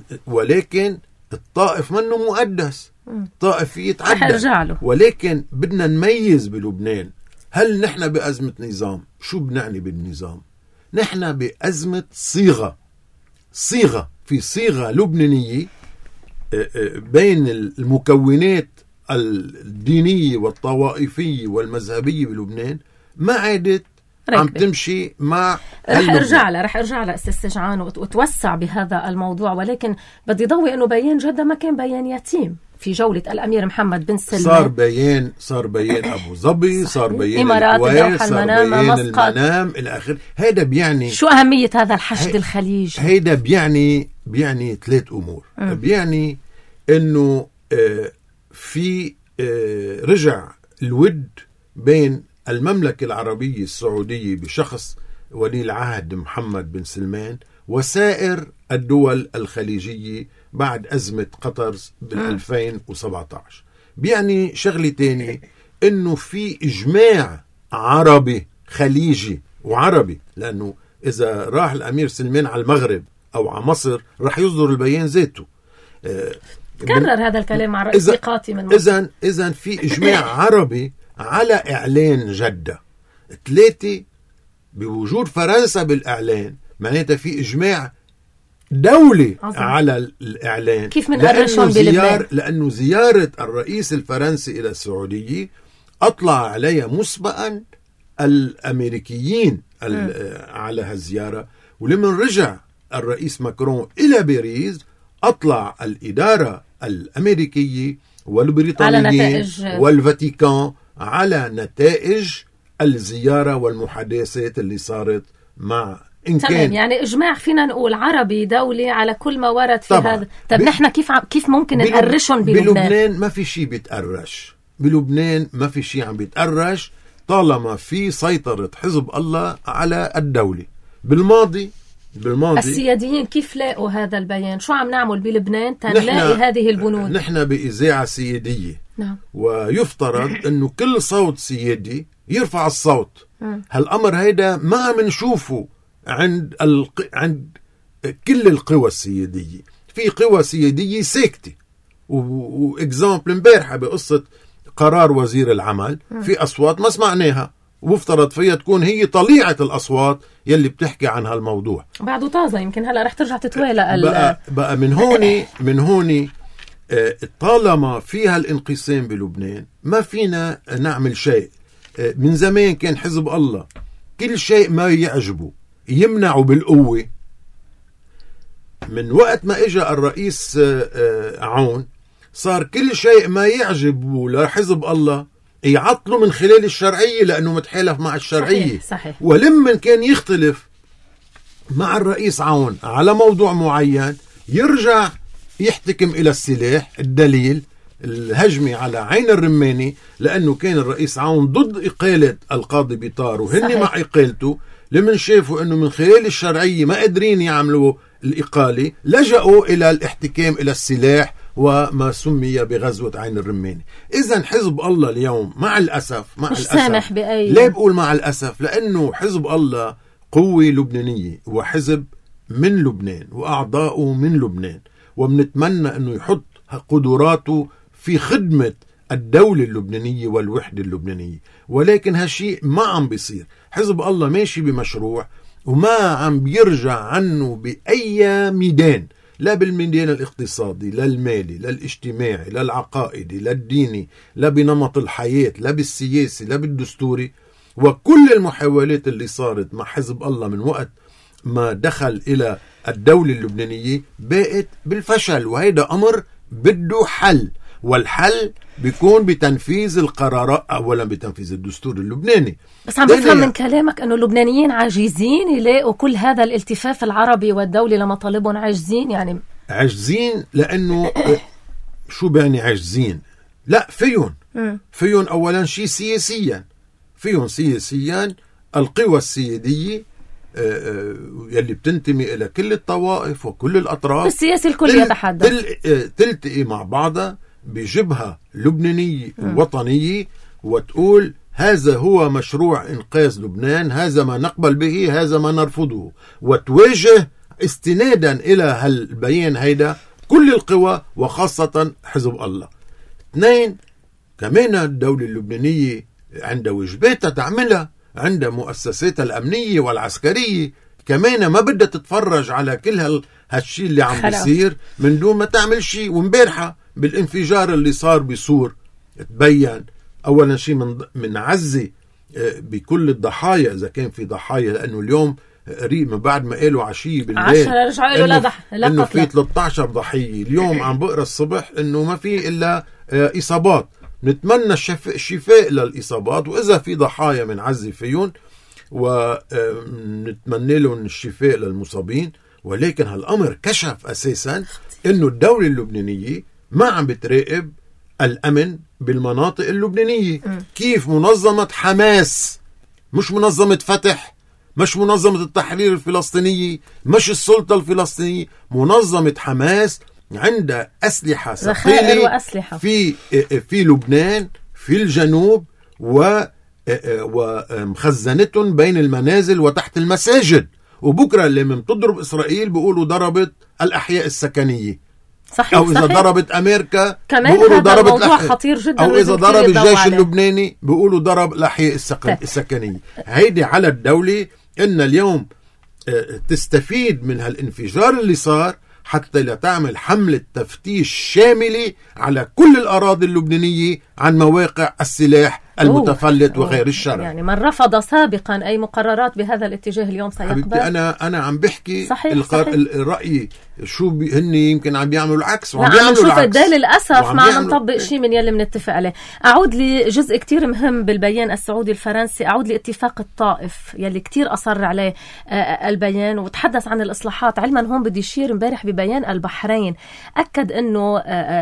ولكن الطائف منه مقدس، الطائف فيه يتعدل، ولكن بدنا نميز بلبنان. هل نحن بأزمة نظام؟ شو بنعني بالنظام؟ نحن بأزمة صيغة، صيغة في صيغة لبنانية بين المكونات الدينية والطوائفية والمذهبية بلبنان ما عادت عم تمشي مع. رح ارجع لها رح ارجع لها استاذ سجعان وتوسع بهذا الموضوع، ولكن بدي ضوي انه بيان جدة ما كان بيان يتيم. في جولة الأمير محمد بن سلمان صار بيان صار بيان أبو ظبي، صار بيان الكويت، صار بيان المنام إلى آخر. هيدا بيعني شو أهمية هذا الحشد هي... الخليجي؟ هيدا بيعني بيعني ثلاث أمور. م. بيعني إنه آه في رجع الود بين المملكة العربية السعودية بشخص ولي العهد محمد بن سلمان وسائر الدول الخليجية بعد أزمة قطر بالألفين وسبعة عشر. بيعني شغلة تانية إنه في إجماع عربي خليجي وعربي، لأنه إذا راح الأمير سلمان على المغرب أو على مصر رح يصدر البيان ذاته. كرر هذا الكلام مع رئيس ميقاتي من مصر. إذن إذن في إجماع عربي على إعلان جدة. ثلاثة بوجود فرنسا بالإعلان، معناتها في إجماع دولي عظيم على الإعلان. كيف من قرشهم بلبنان؟ لأنه زيارة الرئيس الفرنسي إلى السعودية أطلع عليها مسبقا الأمريكيين على هالزيارة، ولما رجع الرئيس ماكرون إلى باريس أطلع الإدارة الأمريكية والبريطانيين والفاتيكان على نتائج الزيارة والمحادثات اللي صارت مع إن تمام كان يعني إجماع فينا نقول عربي دولي على كل ما ورد في هذا. طب نحن كيف كيف ممكن نقرشهم بلبنان؟ بلبنان ما في شيء بيتقرش، بلبنان ما في شيء عم بيتقرش طالما في سيطرة حزب الله على الدولة. بالماضي بالماضي السياديين كيف لاقوا هذا البيان؟ شو عم نعمل بلبنان تنلاقي هذه البنود؟ نحن بإذاعة سيادية. نعم. ويفترض أنه كل صوت سيادي يرفع الصوت. م. هالأمر هيدا ما عم نشوفه عند الق... عند كل القوى السيادية. في قوى سيادية ساكتة، وإكزامبل امبارحة بقصة قرار وزير العمل م. في أصوات ما سمعناها، ومفترض فيها تكون هي طليعة الأصوات يلي بتحكي عن هالموضوع. بعده طازة، يمكن هلأ رح ترجع تتوالى. بقى, بقى من هون من هون طالما فيها الانقسام بلبنان ما فينا نعمل شيء. من زمان كان حزب الله كل شيء ما يعجبه يمنعه بالقوة. من وقت ما اجى الرئيس عون صار كل شيء ما يعجبه لحزب الله يعطله من خلال الشرعية، لأنه متحالف مع الشرعية. صحيح صحيح. ولما كان يختلف مع الرئيس عون على موضوع معين يرجع يحتكم إلى السلاح. الدليل الهجمة على عين الرماني، لأنه كان الرئيس عون ضد إقالة القاضي بيطار وهن مع إقالته. لمن شافوا أنه من خلال الشرعية ما قادرين يعملوا الإقالة لجأوا إلى الاحتكام إلى السلاح وما سمي بغزوة عين الرماني. إذن حزب الله اليوم مع الأسف مع مش الأسف سامح بأي. لا بقول مع الأسف، لأنه حزب الله قوة لبنانية وحزب من لبنان وأعضاؤه من لبنان، ومنتمنى أنه يحط قدراته في خدمة الدولة اللبنانية والوحدة اللبنانية. ولكن هالشيء ما عم بيصير. حزب الله ماشي بمشروع وما عم بيرجع عنه بأي ميدان، لا بالميدان الاقتصادي، لا المالي، لا الاجتماعي، لا العقائدي، لا الديني، لا بنمط الحياة، لا بالسياسي، لا بالدستوري. وكل المحاولات اللي صارت مع حزب الله من وقت ما دخل إلى الدولة اللبنانية باءت بالفشل، وهذا أمر بده حل. والحل بيكون بتنفيذ القرارات، أولا بتنفيذ الدستور اللبناني. بس عم بفهم من كلامك أنه اللبنانيين عاجزين يلاقوا كل هذا الالتفاف العربي والدولي لمطالبهم. عاجزين يعني عاجزين لأنه شو بعني عاجزين؟ لا فيهم فيهم أولا شيء سياسيا، فيهم سياسيا القوى السيادية يلي بتنتمي إلى كل الطوائف وكل الأطراف. السياسي الكل تل يتحدث تل تلتقي مع بعضها بجبهة لبنانية م. وطنية وتقول هذا هو مشروع إنقاذ لبنان، هذا ما نقبل به، هذا ما نرفضه، وتواجه استنادا إلى هالبيان هيدا كل القوى وخاصة حزب الله. اثنين، كمان الدولة اللبنانية عندها واجباتها تعملها، عندها مؤسساتها الأمنية والعسكرية كمان ما بدها تتفرج على كل هالشيء اللي عم بيصير من دون ما تعمل شيء. ومبارحة بالانفجار اللي صار بسور تبين أولا شيء من من عزة بكل الضحايا إذا كان في ضحايا، لأنه اليوم قريب من بعد ما قالوا عشية بالليل إنه, إنه في ثلاثة عشر ضحية. اليوم عم بقرأ الصبح إنه ما في إلا إصابات. نتمنى الشفاء للإصابات، وإذا في ضحايا من عزة فيهم ونتمنى لهم الشفاء للمصابين. ولكن هالأمر كشف أساسا إنه الدولة اللبنانية ما عم بتراقب الأمن بالمناطق اللبنانية. م. كيف منظمة حماس، مش منظمة فتح، مش منظمة التحرير الفلسطينية، مش السلطة الفلسطينية، منظمة حماس عندها أسلحة ثقيلة وأسلحة في في لبنان، في الجنوب، و ومخزنتهم بين المنازل وتحت المساجد. وبكرة لما تضرب إسرائيل بيقولوا ضربت الأحياء السكنية. صحيح. أو إذا صحيح. ضربت أمريكا بيقولوا ضربت الموضوع خطير جدا. أو إذا ضرب الجيش اللبناني بيقولوا ضرب الأحياء السكن... السكنية. هيدي على الدولة إن اليوم تستفيد من هالانفجار اللي صار حتى لا تعمل حملة تفتيش شاملة على كل الأراضي اللبنانية عن مواقع السلاح المتفلت وغير الشرعي. يعني من رفض سابقا أي مقررات بهذا الاتجاه اليوم سيقبل. أنا أنا عم بحكي صحيح. القر... صحيح. الرأي شو بي... هن يمكن عم بيعملوا العكس وعم نشوف قد ايه للأسف ما عم نطبق شيء من يلي بنتفق عليه. أعود لجزء كتير مهم بالبيان السعودي الفرنسي، أعود لاتفاق الطائف يلي كتير أصر عليه البيان وتحدث عن الإصلاحات. علما هون بدي يشير امبارح ببيان البحرين أكد أنه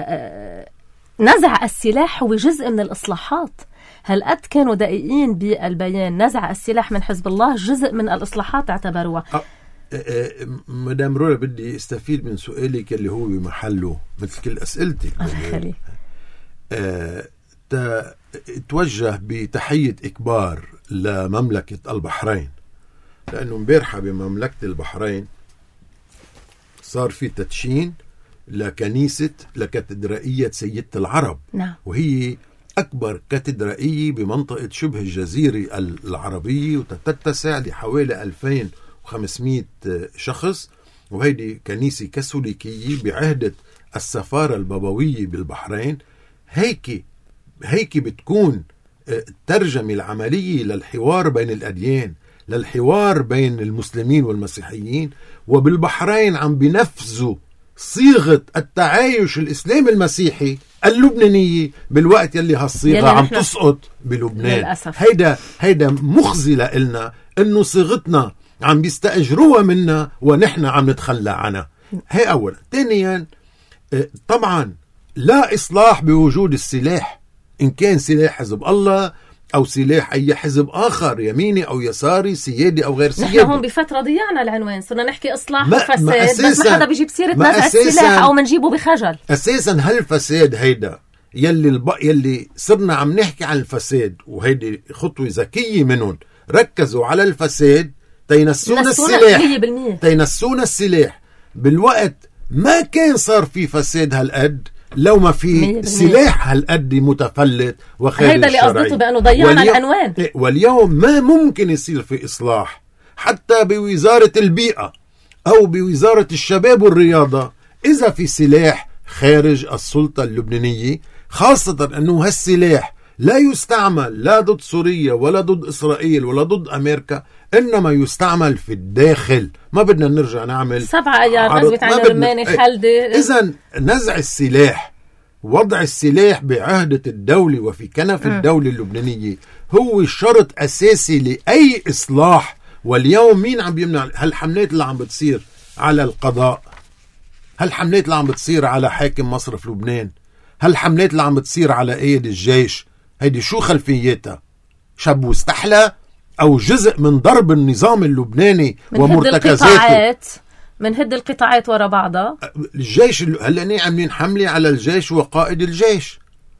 نزع السلاح هو جزء من الإصلاحات. هل قد كانوا دقيقين بالبيان نزع السلاح من حزب الله جزء من الإصلاحات اعتبروها؟ مدام رولا بدي استفيد من سؤالك اللي هو بمحله مثل كل أسئلتك. أه توجه بتحية إكبار لمملكة البحرين، لأنه مبارحة بمملكة البحرين صار في تدشين لكنيسة لكاتدرائية سيدة العرب. نعم. وهي أكبر كاتدرائية بمنطقة شبه الجزيرة العربية وتتسع لحوالي ألفين وخمسمائة شخص. وهيدي كنيسة كاثوليكية بعهدة السفارة البابوية بالبحرين. هيك هيك بتكون الترجمة العملية للحوار بين الأديان، للحوار بين المسلمين والمسيحيين. وبالبحرين عم بنفذوا صيغة التعايش الإسلامي المسيحي اللبنانية بالوقت يلي هالصيغة عم تسقط بلبنان. للأسف. هيدا هيدا مخزي لنا إنه صيغتنا عم بيستأجروها منا ونحن عم نتخلى عنها. هي أولا. ثانيا طبعا لا إصلاح بوجود السلاح، إن كان سلاح حزب الله أو سلاح أي حزب آخر يميني أو يساري، سيادي أو غير سيادي. نحن هون بفترة ضيعنا العنوان، صرنا نحكي إصلاح وفساد، بس ما حدا بيجيب سيرة نزع السلاح أو منجيبه بخجل. أساسا هالفساد هيدا يلي الب... يلي صرنا عم نحكي عن الفساد، وهيدي خطوة ذكية منهم، ركزوا على الفساد تينسونا السلاح تينسونا السلاح بالوقت ما كان صار في فساد هالقد لو ما في سلاح هالقد متفلت وخارج هيدا اللي قصدته بأنه ضيعنا واليوم... العنوان. واليوم ما ممكن يصير في إصلاح حتى بوزارة البيئة أو بوزارة الشباب والرياضة إذا في سلاح خارج السلطة اللبنانية، خاصة أنه هالسلاح لا يستعمل لا ضد سوريا ولا ضد إسرائيل ولا ضد أمريكا، إنما يستعمل في الداخل. ما بدنا نرجع نعمل سبع أيار غزوة عين الرماني خلدة. إذن نزع السلاح، وضع السلاح بعهدة الدولة وفي كنف الدولة اللبنانية هو شرط أساسي لأي إصلاح. واليوم مين عم بيمنع هالحملات اللي عم بتصير على القضاء؟ هالحملات اللي عم بتصير على حاكم مصرف لبنان؟ هالحملات اللي عم بتصير على قيد الجيش؟ هيدي شو خلفيتها؟ شب واستحلى أو جزء من ضرب النظام اللبناني ومرتكزاته؟ من هد القطاعات ورا بعضها. الجيش هلأني عاملين حملة على الجيش وقائد الجيش،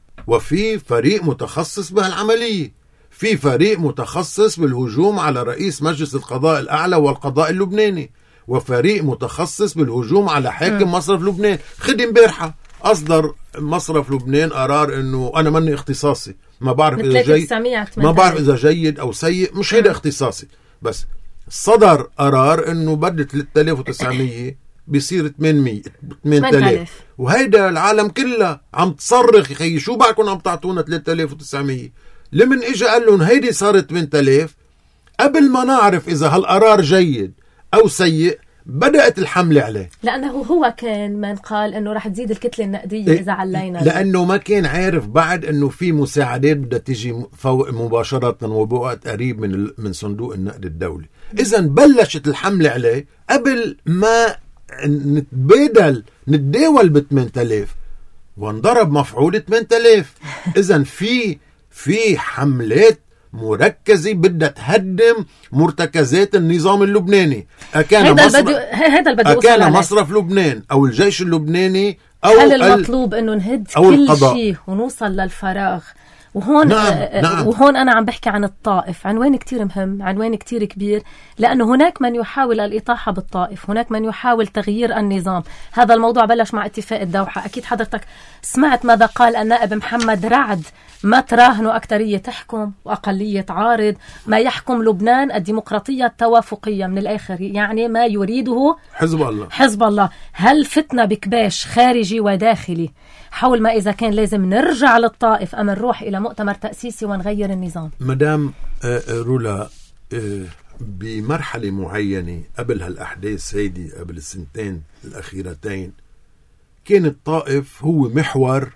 وفي فريق متخصص بهالعملية، في فريق متخصص بالهجوم على رئيس مجلس القضاء الأعلى والقضاء اللبناني، وفريق متخصص بالهجوم على حاكم م. مصرف لبنان. خدي مبارحة أصدر مصرف لبنان قرار إنه أنا مني اختصاصي، ما بعرف إذا جيد ما بعرف إذا جيد أو سيء، مش هيدا اختصاصي، بس صدر قرار إنه بدل ثلاثة آلاف وتسعمية بيصير ثمانمية ثمانية آلاف. وهيدا العالم كلها عم تصرخ يخي شو بعكم عم تعطونا ثلاثة آلاف وتسعمية؟ لمن إجا قال لهم هيدي صارت ثمانية آلاف قبل ما نعرف إذا هالقرار جيد أو سيء بدأت الحملة عليه، لأنه هو كان من قال أنه رح تزيد الكتلة النقدية إذا علينا، لأنه ما كان عارف بعد أنه في مساعدات بدها تيجي فوق مباشرة وبوقت قريب من من صندوق النقد الدولي. إذن بلشت الحملة عليه قبل ما نتبادل نتداول ب ثمانية آلاف. وانضرب مفعول ثمانية آلاف. إذن في في حملات مركزة بدها تهدم مرتكزات النظام اللبناني. أكان مصرف, أكان مصرف لبنان أو الجيش اللبناني أو هل المطلوب أنه نهد كل شيء ونوصل للفراغ؟ وهون نعم. آه نعم. وهون أنا عم بحكي عن الطائف، عنوان كتير مهم، عنوان كتير كبير، لأنه هناك من يحاول الإطاحة بالطائف، هناك من يحاول تغيير النظام. هذا الموضوع بلش مع اتفاق الدوحة. أكيد حضرتك سمعت ماذا قال النائب محمد رعد: ما تراهنوا أكترية تحكم وأقلية عارض، ما يحكم لبنان الديمقراطية التوافقية. من الآخر يعني ما يريده حزب الله. حزب الله. هل فتنة بكباش خارجي وداخلي حول ما إذا كان لازم نرجع للطائف أم نروح إلى مؤتمر تأسيسي ونغير النظام؟ مدام رولا، بمرحلة معينة قبل هالأحداث هيدي، قبل السنتين الأخيرتين، كان الطائف هو محور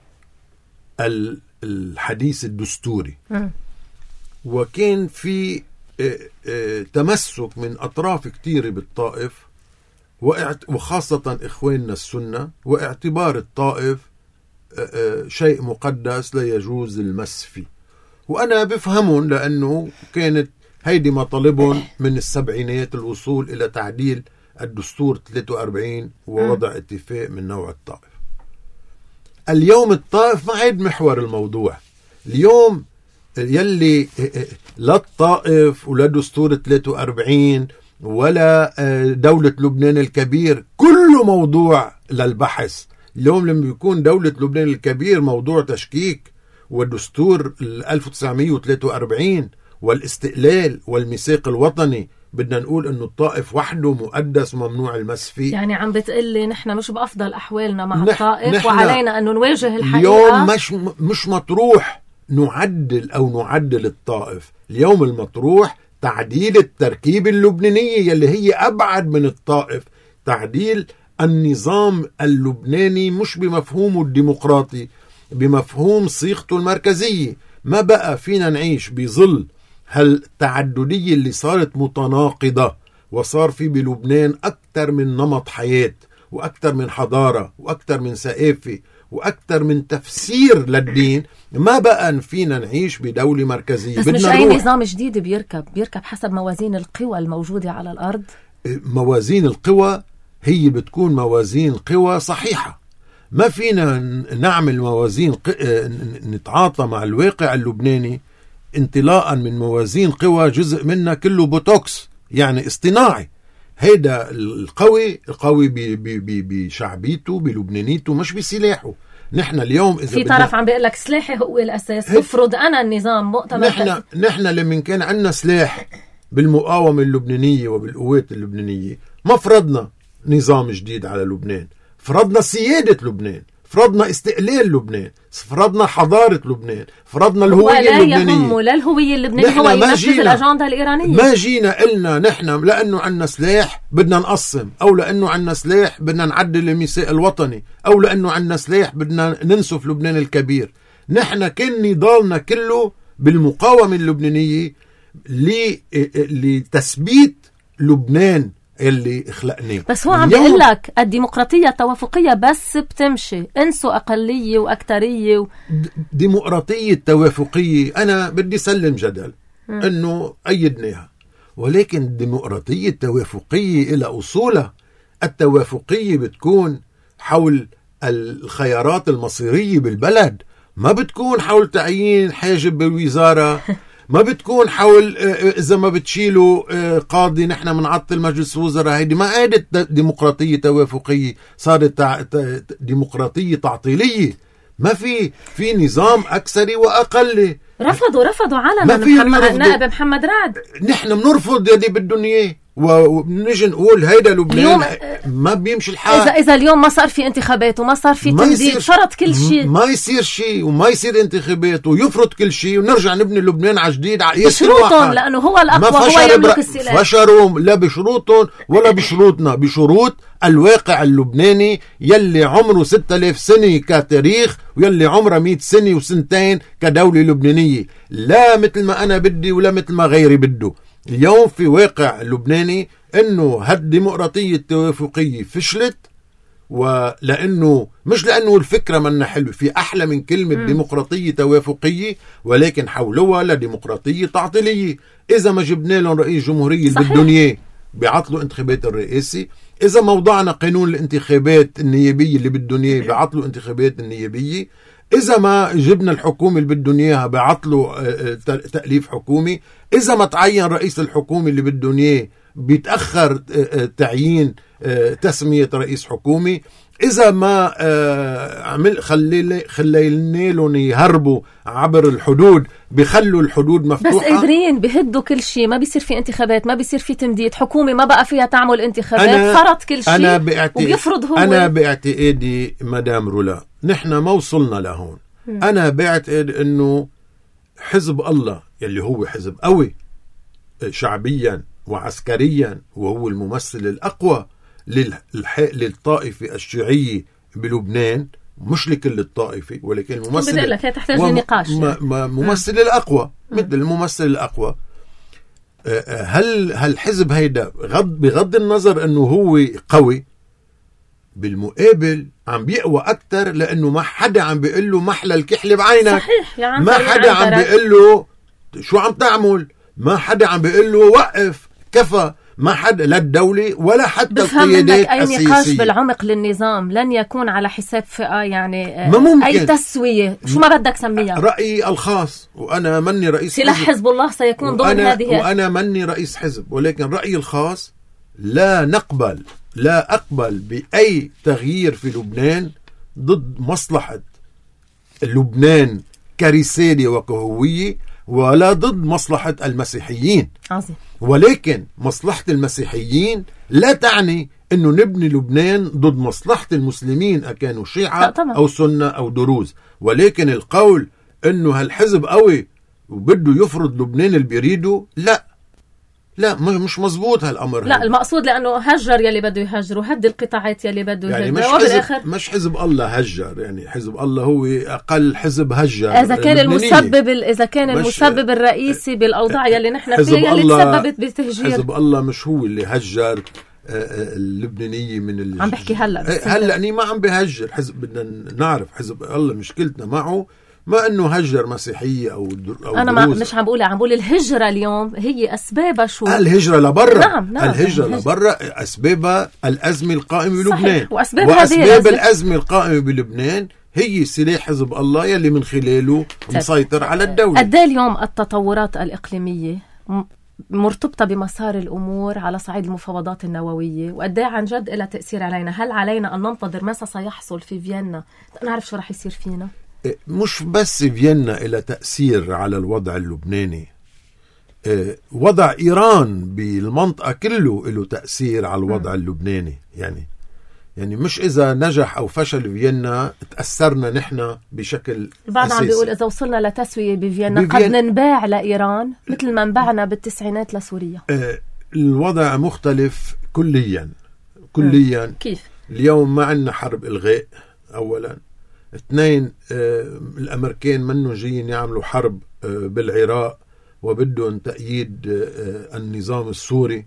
الحديث الدستوري، م. وكان في تمسك من أطراف كتيرة بالطائف، وخاصة إخواننا السنة، واعتبار الطائف شيء مقدس لا يجوز المس فيه. وأنا بفهمون، لأنه كانت هيدي مطالبهم من السبعينات الوصول إلى تعديل الدستور ثلاثة وأربعين ووضع اتفاق من نوع الطائف. اليوم الطائف ما عاد محور الموضوع. اليوم يلي لا الطائف ولا دستور ثلاثة وأربعين ولا دولة لبنان الكبير كله موضوع للبحث. اليوم لما بيكون دولة لبنان الكبير موضوع تشكيك، والدستور ألف وتسعمية وثلاثة وأربعين والاستقلال والميثاق الوطني بدنا نقول انه الطائف وحده مقدس وممنوع المس فيه. يعني عم بتقلي نحن مش بأفضل أحوالنا مع الطائف، وعلينا أنه نواجه الحقيقة. اليوم مش مش مطروح نعدل أو نعدل الطائف. اليوم المطروح تعديل التركيبة اللبنانية يلي هي أبعد من الطائف، تعديل النظام اللبناني مش بمفهومه الديمقراطي، بمفهوم صيغته المركزية. ما بقى فينا نعيش بظل هالتعددية اللي صارت متناقضة، وصار في بلبنان أكثر من نمط حياة، وأكثر من حضارة، وأكثر من ثقافة، وأكثر من تفسير للدين. ما بقى فينا نعيش بدولة مركزية. بس مش أي نظام جديد بيركب بيركب حسب موازين القوى الموجودة على الأرض. موازين القوى هي بتكون موازين قوى صحيحة. ما فينا نعمل موازين ق... نتعاطى مع الواقع اللبناني انطلاقا من موازين قوى جزء منها كله بوتوكس، يعني اصطناعي. هيدا القوي القوي بشعبيته بلبنانيته مش بسلاحه. نحن اليوم إذا في طرف عم بيقول لك سلاحي هو الأساس، بفرض أنا النظام مؤتمر. نحن نحن لما كان عندنا سلاح بالمقاومة اللبنانية وبالقوات اللبنانية ما فرضنا نظام جديد على لبنان، فرضنا سيادة لبنان، فرضنا استقلال لبنان، فرضنا حضارة لبنان، فرضنا الهوية اللبنانية. ولا يهمه لا الهوية اللبنانية، هو ينفذ الأجندة الإيرانية. ما جينا قلنا نحن لأنه عنا سلاح بدنا نقسم، أو لأنه عنا سلاح بدنا نعدل الميثاق الوطني، أو لأنه عنا سلاح بدنا ننسف لبنان الكبير. نحن كان نضالنا كله بالمقاومة اللبنانية لتثبيت لبنان اللي خلقناه. بس هو عم بيقول لك الديمقراطية التوافقية بس بتمشي، انسوا أقلية وأكترية و... ديمقراطية توافقية أنا بدي سلم جدل م. أنه أيدناها، ولكن الديمقراطية التوافقية إلى أصولها. التوافقية بتكون حول الخيارات المصيرية بالبلد، ما بتكون حول تعيين حاجب بالوزارة، ما بتكون حول إذا ما بتشيلوا قاضي نحن منعطل مجلس وزراء. هيدي ما عادت ديمقراطية توافقية، صارت ديمقراطية تعطيلية. ما في في نظام أكثري وأقلي. رفضوا رفضوا علنا محمد النائب محمد رعد. نحن بنرفض يلي بدهم إياه، ونجي نقول هيدا لبنان ما بيمشي الحال. إذا إذا اليوم ما صار في انتخابات وما صار في تمديد، فرض كل شيء، ما يصير شيء وما يصير انتخابات ويفرض كل شيء ونرجع نبني لبنان على جديد بشروطهم، لأنه هو الأقوى، هو يملك السلاح. فشرهم لا بشروطهم ولا بشروطنا، بشروط الواقع اللبناني يلي عمره ستة آلاف سنة كتاريخ، ويلي عمره مئة سنة وسنتين كدولة لبنانية. لا مثل ما أنا بدي ولا مثل ما غيري بده. اليوم في واقع اللبناني انه هالديمقراطية التوافقية فشلت، ولأنه مش لأنه الفكرة منا حلوة، في أحلى من كلمة م. ديمقراطية توافقية، ولكن حولوها لديمقراطية تعطيلية. إذا ما جبنا لهم رئيس جمهورية اللي بدهم إياه بيعطلوا انتخابات الرئاسي، إذا موضعنا قانون الانتخابات النيابية اللي بدهم إياه بيعطلوا انتخابات النيابية، إذا ما جبنا الحكومة اللي بدهم إياها بيعطلوا تأليف حكومي، إذا ما تعين رئيس الحكومة اللي بدهم إياه بيتأخر تعيين تسمية رئيس حكومي، إذا ما عمل خلي خلينا لهم يهربوا عبر الحدود بيخلوا الحدود مفتوحة. بس قادرين بيهدوا كل شيء، ما بيصير في انتخابات، ما بيصير في تمديد، حكومة ما بقى فيها تعمل انتخابات، فرض كل شيء أنا باعتقاد وبيفرض هو. أنا باعتقادي مدام رولا نحن ما وصلنا لهون. م. أنا باعتقد إنه حزب الله يلي هو حزب قوي شعبيا وعسكريا، وهو الممثل الأقوى للطائفة الشيعية بلبنان، مش لكل الطائفة ولكن الممثل بدي لك هي تحتاج لنقاش م... م... ممثل م. الأقوى م. مثل الممثل الأقوى. هل هالحزب هيدا غض بغض النظر أنه هو قوي، بالمقابل عم بيقوى أكتر لأنه ما حدا عم بيقول له محلى الكحل بعينك. صحيح. يعني ما حدا عم بيقول له شو عم تعمل، ما حدا عم بيقول له وقف كفى، ما حد لا الدولة ولا حتى القيادات أي السياسية. نقاش بالعمق للنظام لن يكون على حساب فئة، يعني ما ممكن. أي تسوية شو ما بدك سميها. رأيي الخاص، وأنا مني رئيس سلاح حزب, حزب الله سيكون ضمن هذه، وأنا مني رئيس حزب، ولكن رأيي الخاص لا نقبل لا أقبل بأي تغيير في لبنان ضد مصلحة لبنان كرسالة وكهوية، ولا ضد مصلحة المسيحيين. عظيم. ولكن مصلحة المسيحيين لا تعني أنه نبني لبنان ضد مصلحة المسلمين أكانوا شيعة أو سنة أو دروز. ولكن القول أنه هالحزب قوي وبده يفرض لبنان اللي بيريده، لا لا مش مزبوط هالأمر. لا هل. المقصود لأنه هجر يلي بده يهجر وهد القطاعات يلي بده يعني يهجر، مش حزب, مش حزب الله هجر، يعني حزب الله هو أقل حزب هجر. إذا كان المسبب إذا كان المسبب الرئيسي بالأوضاع يلي نحن فيها يلي تسببت بتهجير. حزب الله مش هو اللي هجر اللبنانية من اللي عم بحكي هلا هلا أني ما عم بهجر حزب. بدنا نعرف حزب الله مشكلتنا معه ما أنه هجر مسيحية أو در أو أنا ما مش عم بقولها، عم بقول الهجرة اليوم هي أسبابها شو؟ الهجرة لبرا. نعم نعم. الهجرة لبرا أسبابها الأزمة القائمة بلبنان، وأسباب, وأسباب الأزمة القائمة بلبنان هي سلاح حزب الله يلي من خلاله مسيطر على الدولة. قد اليوم التطورات الإقليمية مرتبطة بمسار الأمور على صعيد المفاوضات النووية، وقد عن جد لها تأثير علينا؟ هل علينا أن ننتظر ماذا سيحصل في فيينا نعرف شو رح يصير فينا؟ مش بس فيينا إلى تأثير على الوضع اللبناني، وضع إيران بالمنطقة كله له تأثير على الوضع اللبناني. يعني يعني مش إذا نجح أو فشل فيينا تأثرنا نحن بشكل البعض عم بيقول إذا وصلنا لتسوية بفيينا قد ننباع لإيران مثل ما انبعنا بالتسعينات لسوريا. الوضع مختلف كليا كليا. كيف؟ اليوم ما عندنا حرب إلغاء أولا، اثنين آه الأمريكان منو جايين يعملوا حرب آه بالعراق وبدهم تأييد آه النظام السوري،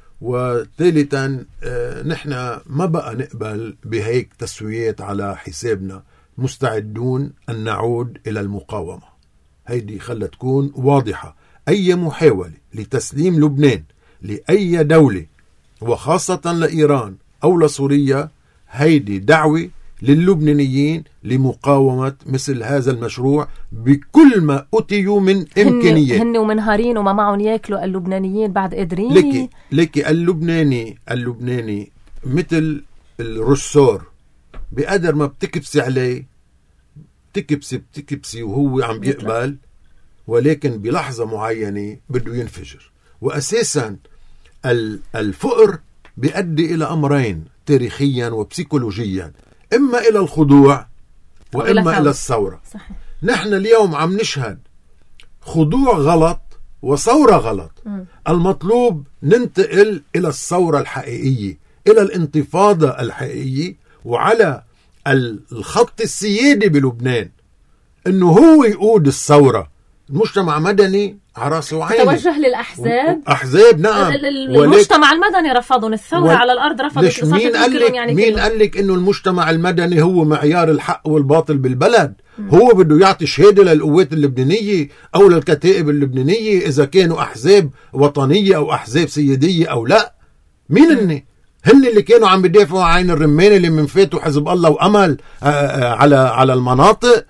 وثالثا آه نحن ما بقى نقبل بهيك تسويات على حسابنا، مستعدون أن نعود إلى المقاومة. هيدي خلت تكون واضحة. أي محاولة لتسليم لبنان لأي دولة وخاصة لإيران أو لسوريا هيدي دعوة للبنانيين لمقاومة مثل هذا المشروع بكل ما أتيوا من إمكانيات. هن ومنهارين وما معهم ياكلوا اللبنانيين بعد قادرين. لكي, لكي اللبناني اللبناني مثل الرسور بقدر ما بتكبسي عليه بتكبسي بتكبسي وهو عم بيقبل، ولكن بلحظة معينة بده ينفجر. وأساسا الفقر بيؤدي إلى أمرين تاريخيا وبسيكولوجيا، إما إلى الخضوع وإما إلى الثورة. صحيح. نحن اليوم عم نشهد خضوع غلط وثورة غلط. م. المطلوب ننتقل إلى الثورة الحقيقية، إلى الانتفاضة الحقيقية، وعلى الخط السيادي بلبنان إنه هو يقود الثورة المجتمع مدني على راسه وعينه. توجه للأحزاب. أحزاب نعم. المجتمع المدني رفضهم، الثورة و... على الأرض رفضت. مين قال لك يعني مين قال لك إنه المجتمع المدني هو معيار الحق والباطل بالبلد؟ م. هو بده يعطي شهادة للقوات اللبنانية أو للكتائب اللبنانية إذا كانوا أحزاب وطنية أو أحزاب سيادية أو لا. مين هن؟ هن اللي كانوا عم بدافعوا عن عين الرمان اللي من فاتوا حزب الله وأمل على على المناطق.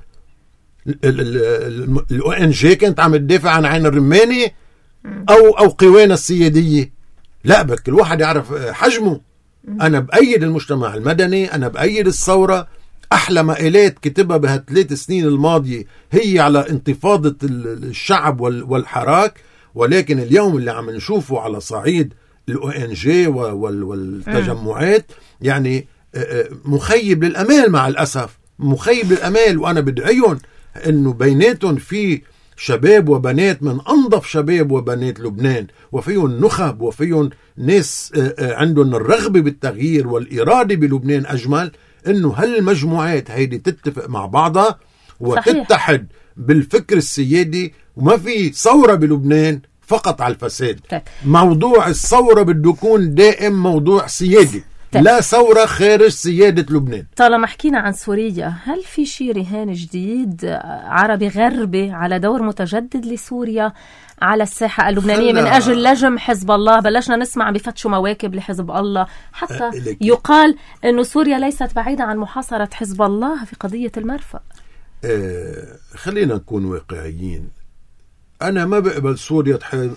الأو إن جي كانت عم تدافع عن عين الرماني او او قوانا السياديه. لا بك الواحد يعرف حجمه. انا بايد المجتمع المدني، انا بايد الثوره. احلى مقالات كتبها بهالثلاث سنين الماضيه هي على انتفاضه الشعب والحراك، ولكن اليوم اللي عم نشوفه على صعيد الأو إن جي والتجمعات يعني مخيب للامال مع الاسف، مخيب للامال. وانا بدعيهم انه بيناتهم في شباب وبنات من انظف شباب وبنات لبنان، وفيهم نخب وفيهم ناس عندهم الرغبة بالتغيير والإرادة بلبنان أجمل، انه هالمجموعات هيدي تتفق مع بعضها وتتحد صحيح. بالفكر السيادي. وما في ثورة بلبنان فقط على الفساد. طيب. موضوع الثورة بده يكون دائم موضوع سيادي. طيب. لا ثورة خارج سيادة لبنان. طالما حكينا عن سوريا، هل في شيء رهان جديد عربي غربي على دور متجدد لسوريا على الساحة اللبنانية من أجل لجم حزب الله؟ بلشنا نسمع بفتشوا مواكب لحزب الله، حتى أه يقال أنه سوريا ليست بعيدة عن محاصرة حزب الله في قضية المرفأ. أه خلينا نكون واقعيين. أنا ما بقبل سوريا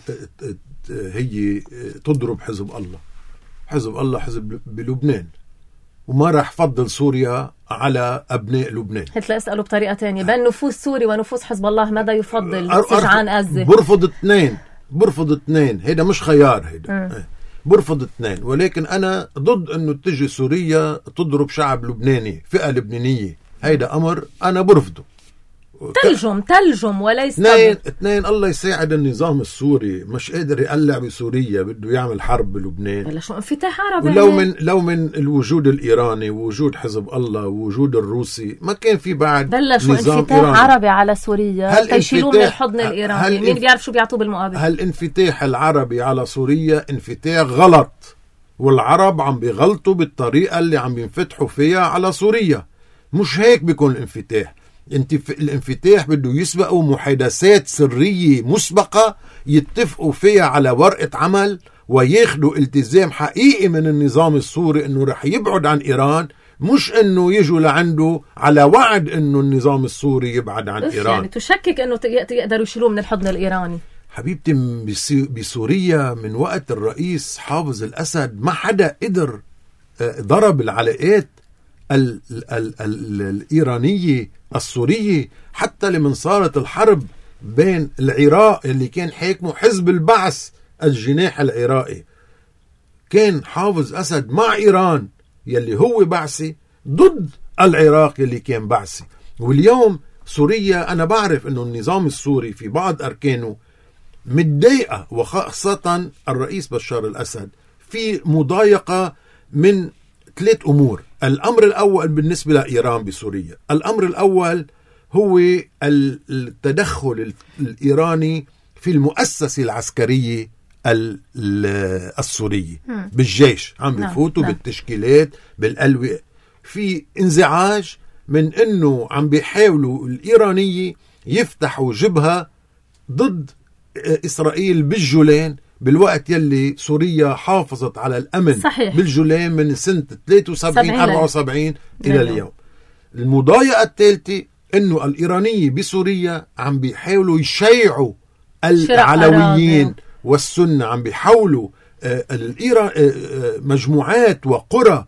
هي تضرب حزب الله. حزب الله حزب بلبنان، وما راح فضل سوريا على أبناء لبنان. هتلا أسأله بطريقة تانية، بين نفوس سوري ونفوس حزب الله ماذا يفضل؟ سجعان أزة برفض اثنين، برفض اثنين، هيدا مش خيار، هيدا برفض اثنين. ولكن أنا ضد أنه تجي سوريا تضرب شعب لبناني، فئة لبنانية، هيدا أمر أنا برفضه. تلجم تلجم وليس اثنين اثنين الله يساعد النظام السوري مش قادر يقلع بسوريا، بده يعمل حرب بلبنان. بلشوا انفتاح عربي. ولو من لو من الوجود الإيراني ووجود حزب الله ووجود الروسي ما كان في بعد بلشوا انفتاح إيراني. عربي على سوريا تيشيلوه من الحضن الإيراني. مين بيعرف شو بيعطوه بالمقابل؟ هالانفتاح العربي على سوريا انفتاح غلط، والعرب عم بيغلطوا بالطريقة اللي عم ينفتحوا فيها على سوريا. مش هيك بيكون الانفتاح. الانفتاح بده يسبقوا محادثات سرية مسبقة يتفقوا فيها على ورقة عمل وياخدوا التزام حقيقي من النظام السوري انه رح يبعد عن ايران، مش انه يجوا لعنده على وعد انه النظام السوري يبعد عن ايران. يعني تشكك انه يقدروا يشيلوه من الحضن الايراني؟ حبيبتي بسوريا من وقت الرئيس حافظ الاسد ما حدا قدر ضرب العلاقات ال ال ال الإيرانية السورية، حتى لمن صارت الحرب بين العراق اللي كان حاكمه حزب البعث الجناح العراقي، كان حافظ أسد مع إيران يلي هو بعثي ضد العراق اللي كان بعثي. واليوم سوريا أنا بعرف أنه النظام السوري في بعض أركانه متضايقة، وخاصة الرئيس بشار الأسد في مضايقة من ثلاث أمور. الأمر الأول بالنسبة لإيران بسوريا، الأمر الأول هو التدخل الإيراني في المؤسسة العسكرية السورية بالجيش، عم بفوتوا بالتشكيلات بالألوية. في انزعاج من أنه عم بيحاولوا الإيرانية يفتحوا جبهة ضد إسرائيل بالجولان، بالوقت يلي سوريا حافظت على الأمن صحيح. بالجولان من سنة ثلاثة وسبعين أربعة وسبعين إلى اليوم. المضايقة الثالثة أنه الإيرانية بسوريا عم بيحاولوا يشيعوا العلويين والسنة، عم بيحاولوا الإيران مجموعات وقرى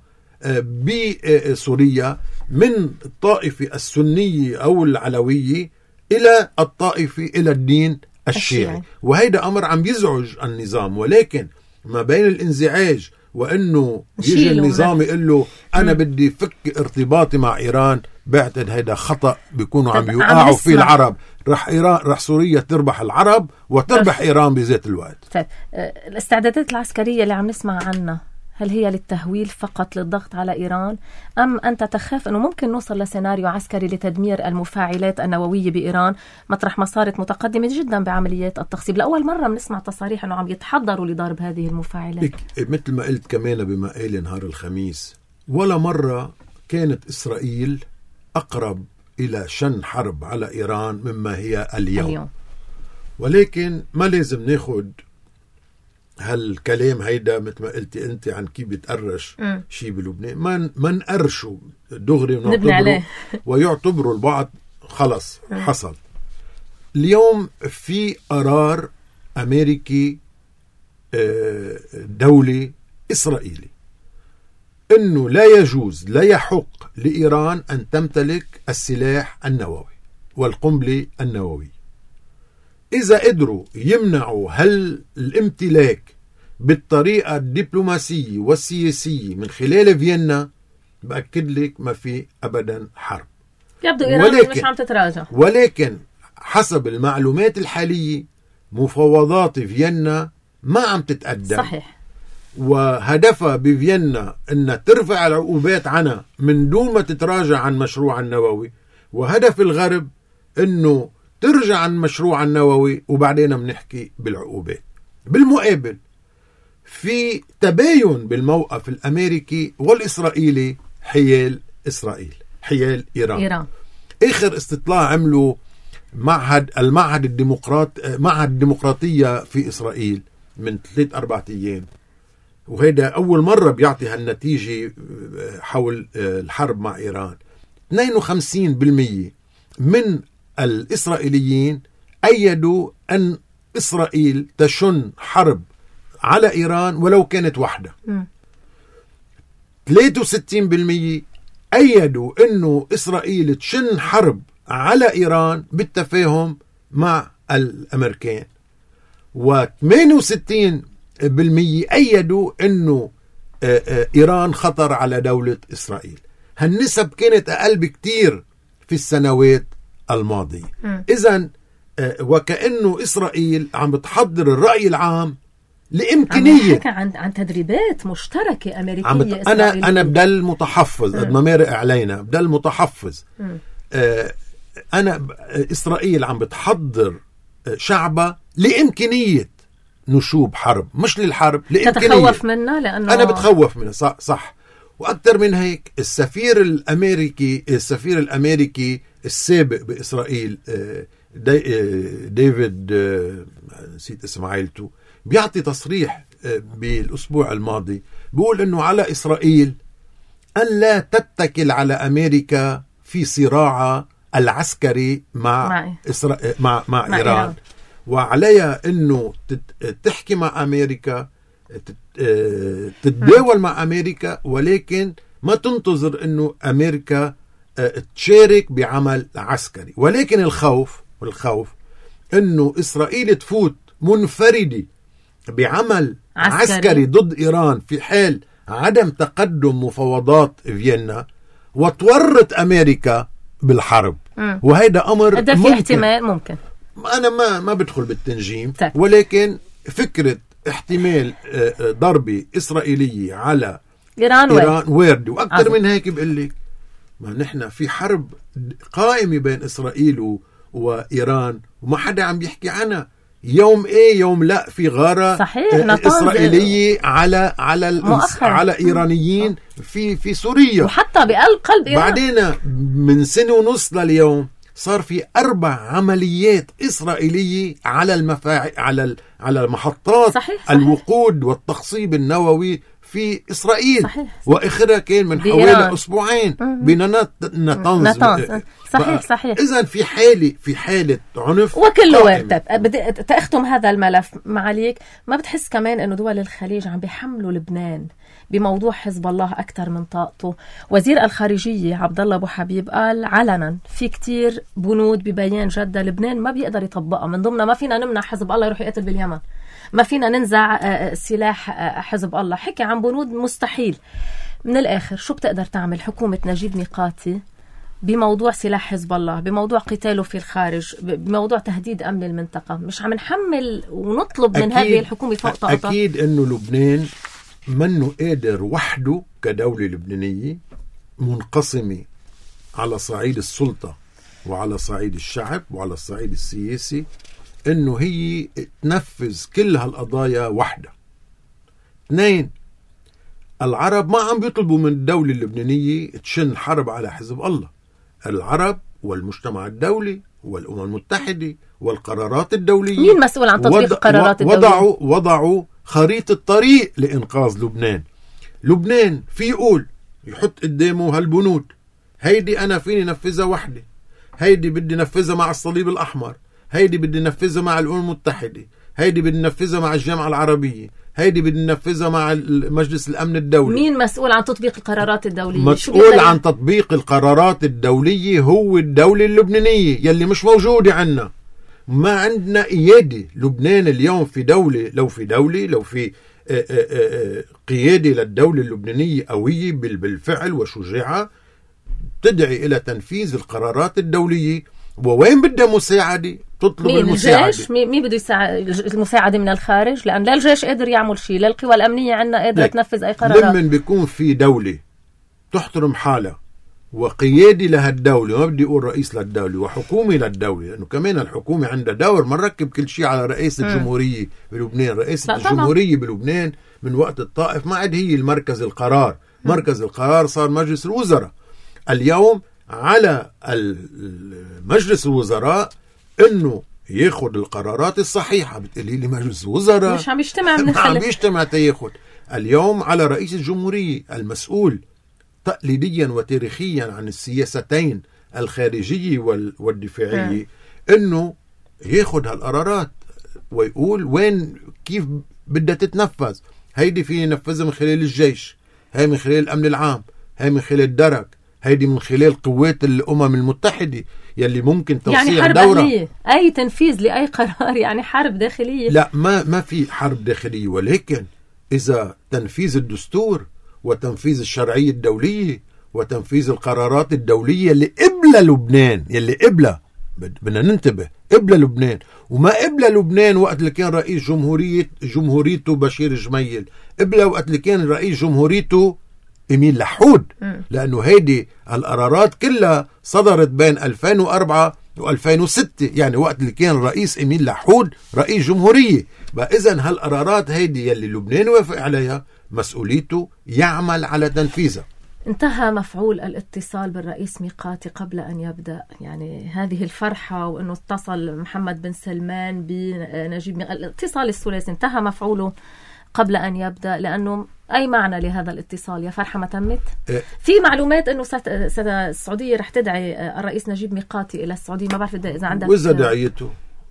بسوريا من الطائفة السنية أو العلوية إلى الطائفة إلى الدين الشيعي. وهيدا أمر عم يزعج النظام، ولكن ما بين الانزعاج وأنه يجي النظام يقول له أنا بدي فك ارتباطي مع إيران، بعتقد هيدا خطأ بيكونوا عم يوقعوا فيه العرب. رح إيران رح سوريا تربح العرب وتربح إيران بذات الوقت. طيب الاستعدادات العسكرية اللي عم نسمع عنها، هل هي للتهويل فقط للضغط على إيران، أم أنت تخاف أنه ممكن نوصل لسيناريو عسكري لتدمير المفاعلات النووية بإيران مطرح ما صارت متقدمة جدا بعمليات التخصيب؟ لأول مرة بنسمع تصاريح أنه عم يتحضروا لضرب هذه المفاعلات. مثل ما قلت كمان بمقال نهار الخميس، ولا مرة كانت إسرائيل أقرب إلى شن حرب على إيران مما هي اليوم, اليوم. ولكن ما لازم ناخد هالكلام هيدا مثل ما قلتي انت عن كيف بتقرش شيء بلبنان، ما ما نقرشوا دغري ونعتبروا ويعتبروا البعض خلص م. حصل. اليوم في قرار أمريكي دولي إسرائيلي إنه لا يجوز لا يحق لإيران أن تمتلك السلاح النووي والقنبلة النووية. إذا قدروا يمنعوا هل الامتلاك بالطريقة الدبلوماسية والسياسية من خلال فيينا، بأكد لك ما في أبدا حرب. يبدو إيران مش عم تتراجع. ولكن حسب المعلومات الحالية مفاوضات فيينا ما عم تتقدم. صحيح. وهدفها بفيينا أن ترفع العقوبات عنها من دون ما تتراجع عن مشروع النووي، وهدف الغرب أنه ترجع عن مشروع النووي وبعدين بنحكي بالعقوبات. بالمقابل في تباين بالموقف الأمريكي والإسرائيلي حيال إسرائيل حيال إيران. إيران. آخر استطلاع عملوا معهد المعهد الديمقراط معهد الديمقراطية في إسرائيل من ثلاث أربعة أيام، وهذا أول مرة بيعطي هالنتيجة حول الحرب مع إيران. اثنين وخمسين بالمئة من الإسرائيليين أيدوا أن إسرائيل تشن حرب على إيران ولو كانت واحدة. م. ثلاثة وستين بالمئة أيدوا أنه إسرائيل تشن حرب على إيران بالتفاهم مع الأمريكان، وثمانية وستين بالمئة أيدوا أنه إيران خطر على دولة إسرائيل. هالنسب كانت أقل بكتير في السنوات الماضية. إذن وكأنه إسرائيل عم بتحضر الرأي العام لإمكانية عن عن تدريبات مشتركة أمريكية عم بت... أنا أنا بدل متحفظ قد ما مارق علينا بدل متحفظ. آه أنا إسرائيل عم بتحضر شعبها لإمكانية نشوب حرب، مش للحرب، لإمكانية. تتخوف منها لأنه أنا بتخوف منها. صح, صح. وأكثر من هيك السفير الأمريكي السفير الأمريكي السابق بإسرائيل دي ديفيد نسيت اسم عائلته بيعطي تصريح بالأسبوع الماضي بيقول إنه على إسرائيل أن لا تتكل على أمريكا في صراعها العسكري مع مع إسرا... مع, مع, مع إيران, إيران. وعليها إنه تحكي مع أمريكا، تتداول مع أمريكا، ولكن ما تنتظر إنه أمريكا تشارك بعمل عسكري. ولكن الخوف والخوف إنه إسرائيل تفوت منفردة بعمل عسكري. عسكري ضد إيران في حال عدم تقدم مفاوضات فيينا وتورط أمريكا بالحرب. م. وهذا أمر ده في احتمال ممكن. أنا ما ما بدخل بالتنجيم طيب. ولكن فكرة احتمال ضربة إسرائيلية على إيران, إيران وارد. وأكثر من هيك بقول لك ما نحن في حرب قائمة بين إسرائيل وإيران وما حدا عم بيحكي عنها. يوم ايه يوم لا في غارة صحيح. إسرائيلية على على على إيرانيين في في سوريا، وحتى بقلب قلب إيران. بعدين من سنة ونص لليوم صار في أربع عمليات إسرائيلية على المفاعل على على المحطات صحيح. صحيح. الوقود والتخصيب النووي في إسرائيل. صحيح. وآخرها كان من حوالي أسبوعين بنطنز. صحيح صحيح. إذن في حالة في حالة عنف وكله وارد. بدي تأختم هذا الملف معاليك. ما بتحس كمان إنه دول الخليج عم بيحملوا لبنان بموضوع حزب الله أكثر من طاقته؟ وزير الخارجية عبد الله أبو حبيب قال علنا في كتير بنود ببيان جدة لبنان ما بيقدر يطبقها، من ضمنها ما فينا نمنع حزب الله يروح يقتل باليمن، ما فينا ننزع سلاح حزب الله، حكي عن بنود مستحيل. من الآخر شو بتقدر تعمل حكومة نجيب ميقاتي بموضوع سلاح حزب الله، بموضوع قتاله في الخارج، بموضوع تهديد أمن المنطقة؟ مش عم نحمل ونطلب من هذه الحكومة فوق طاقتها. أكيد أنه لبنان منه قادر وحده كدولة لبنانية منقسمة على صعيد السلطة وعلى صعيد الشعب وعلى الصعيد السياسي انه هي تنفذ كل هالقضايا وحدة. اثنين، العرب ما عم بيطلبوا من الدولة اللبنانية تشن حرب على حزب الله. العرب والمجتمع الدولي والأمم المتحدة والقرارات الدولية، مين مسؤول عن تطبيق القرارات الدولية؟ وضعوا وضعوا خريطة طريق لإنقاذ لبنان. لبنان في يقول يحط قدامه هالبنود، هيدي أنا فيني نفذها وحدة، هيدي بدي نفذها مع الصليب الأحمر، هيدي بدي نفذها مع الأمم المتحدة، هيدي بدي نفذها مع الجامعة العربية، هيدي بدي ننفذها مع مجلس الأمن الدولي. مين مسؤول عن تطبيق القرارات الدولية؟ مسؤول عن تطبيق القرارات الدولية هو الدولة اللبنانية يلي مش موجودة عنا. ما عندنا قيادة. لبنان اليوم في دولة، لو في دولة لو في قيادة للدولة اللبنانية قوية بالفعل وشجاعة تدعي إلى تنفيذ القرارات الدولية. ووين بدها مساعدة تطلب مين؟ المساعدة. الجيش؟ مين بده يساعد؟ المساعدة من الخارج، لأن لا الجيش قادر يعمل شيء، لا القوى الأمنية عنا قادرة تنفذ أي قرارات. لما بيكون في دولة تحترم حالها وقيادي لهالدولة، ما بدي أقول رئيس للدولة وحكومة للدولة، لأنه كمان الحكومة عندها دور. ما نركب كل شيء على رئيس الجمهورية بلبنان. رئيس الجمهورية بلبنان من وقت الطائف ما عاد هي المركز القرار. مركز القرار صار مجلس الوزراء. اليوم على مجلس الوزراء انه ياخد القرارات الصحيحة. بتقولي لي مجلس الوزراء مش عم يجتمع من ما عم يجتمع تياخد. اليوم على رئيس الجمهورية المسؤول تقليديا وتاريخيا عن السياستين الخارجية والدفاعية انه ياخد هالقرارات ويقول وين كيف بدها تتنفذ. هيدي فيني ننفذها من خلال الجيش، هاي من خلال الأمن العام، هاي من خلال الدرك، هيدي من خلال قوات الأمم المتحدة يلي ممكن توسيع يعني حرب دورة. أهلية. أي تنفيذ لأي قرار يعني حرب داخلية. لا، ما ما في حرب داخلية، ولكن إذا تنفيذ الدستور وتنفيذ الشرعية الدولية وتنفيذ القرارات الدولية اللي قبل لبنان، يلي قبلها بدنا ننتبه، قبل لبنان وما قبل لبنان وقت اللي كان رئيس جمهورية جمهوريته بشير جميل، قبل وقت اللي كان رئيس جمهوريته إميل لحود. لأنه هيدي القرارات كلها صدرت بين ألفين وأربعة وألفين وستة، يعني وقت اللي كان رئيس إميل لحود رئيس جمهورية. إذن هالقرارات هيدي يلي لبنان وافق عليها مسؤوليته يعمل على تنفيذها. انتهى مفعول الاتصال بالرئيس ميقاتي قبل أن يبدأ يعني هذه الفرحة، وأنه اتصل محمد بن سلمان بنجيب ميقاتي. الاتصال الثلاثي انتهى مفعوله قبل أن يبدأ، لأنه أي معنى لهذا الاتصال؟ يا فرحة ما تمت؟ إيه؟ في معلومات أنه ست... ست... السعودية رح تدعي الرئيس نجيب ميقاتي إلى السعودية، ما بعرف إذا عندك وإذا دعيته.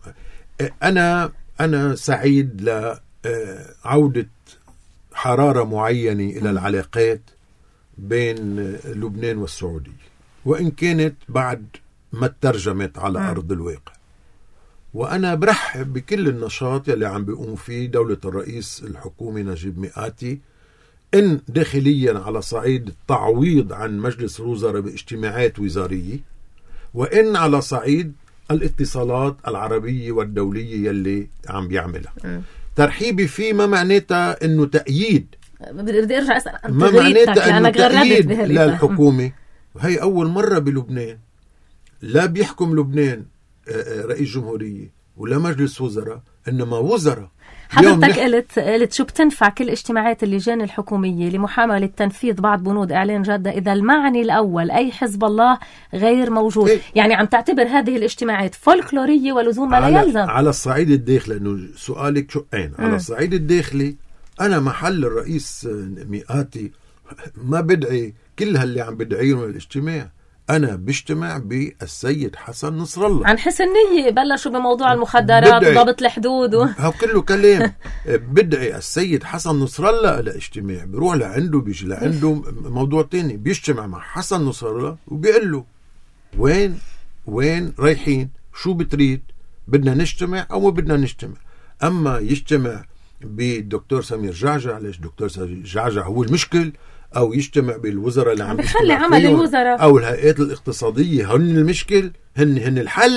أنا أنا سعيد لعودة حرارة معينة إلى العلاقات بين لبنان والسعودية، وإن كانت بعد ما ترجمت على م. أرض الواقع. وأنا برحب بكل النشاط يلي عم بيقوم فيه دولة الرئيس الحكومي نجيب ميقاتي، إن داخليا على صعيد التعويض عن مجلس الوزراء باجتماعات وزارية، وإن على صعيد الاتصالات العربية والدولية يلي عم بيعملها. م. ترحيبي فيه ما معناتها إنه تأييد، بدي ارجع اسال عن ما معناتها انه تأييد للحكومة. وهي اول مرة بلبنان لا بيحكم لبنان رئيس جمهورية ولا مجلس وزراء، انما وزراء. حضرتك قلت قلت شو بتنفع كل اجتماعات اللجان الحكومية لمحاولة تنفيذ بعض بنود اعلان جدة اذا المعني الاول اي حزب الله غير موجود؟ إيه؟ يعني عم تعتبر هذه الاجتماعات فولكلورية ولزوم ما لا يلزم على الصعيد الداخلي؟ لانه سؤالك شقين. على الصعيد الداخلي أنا محل الرئيس ميقاتي ما بدعي كل هاللي عم بدعيهم الاجتماع. أنا بجتمع بالسيد حسن نصر الله. عن حسن نية بلشوا بموضوع المخدرات وضبط الحدود و... هو كله كلام. بدعي السيد حسن نصر الله لاجتماع، بيروح لعنده بيجي لعنده موضوع تاني، بيجتمع مع حسن نصر الله وبيقول له وين وين رايحين، شو بتريد، بدنا نجتمع أو ما بدنا نجتمع. أما يجتمع بالدكتور سمير جعجع، ليش دكتور سمير جعجع هو المشكل، او يجتمع بالوزراء اللي عم بيخلي عمل الوزراء او الهيئات الاقتصادية هن المشكل، هن هن الحل.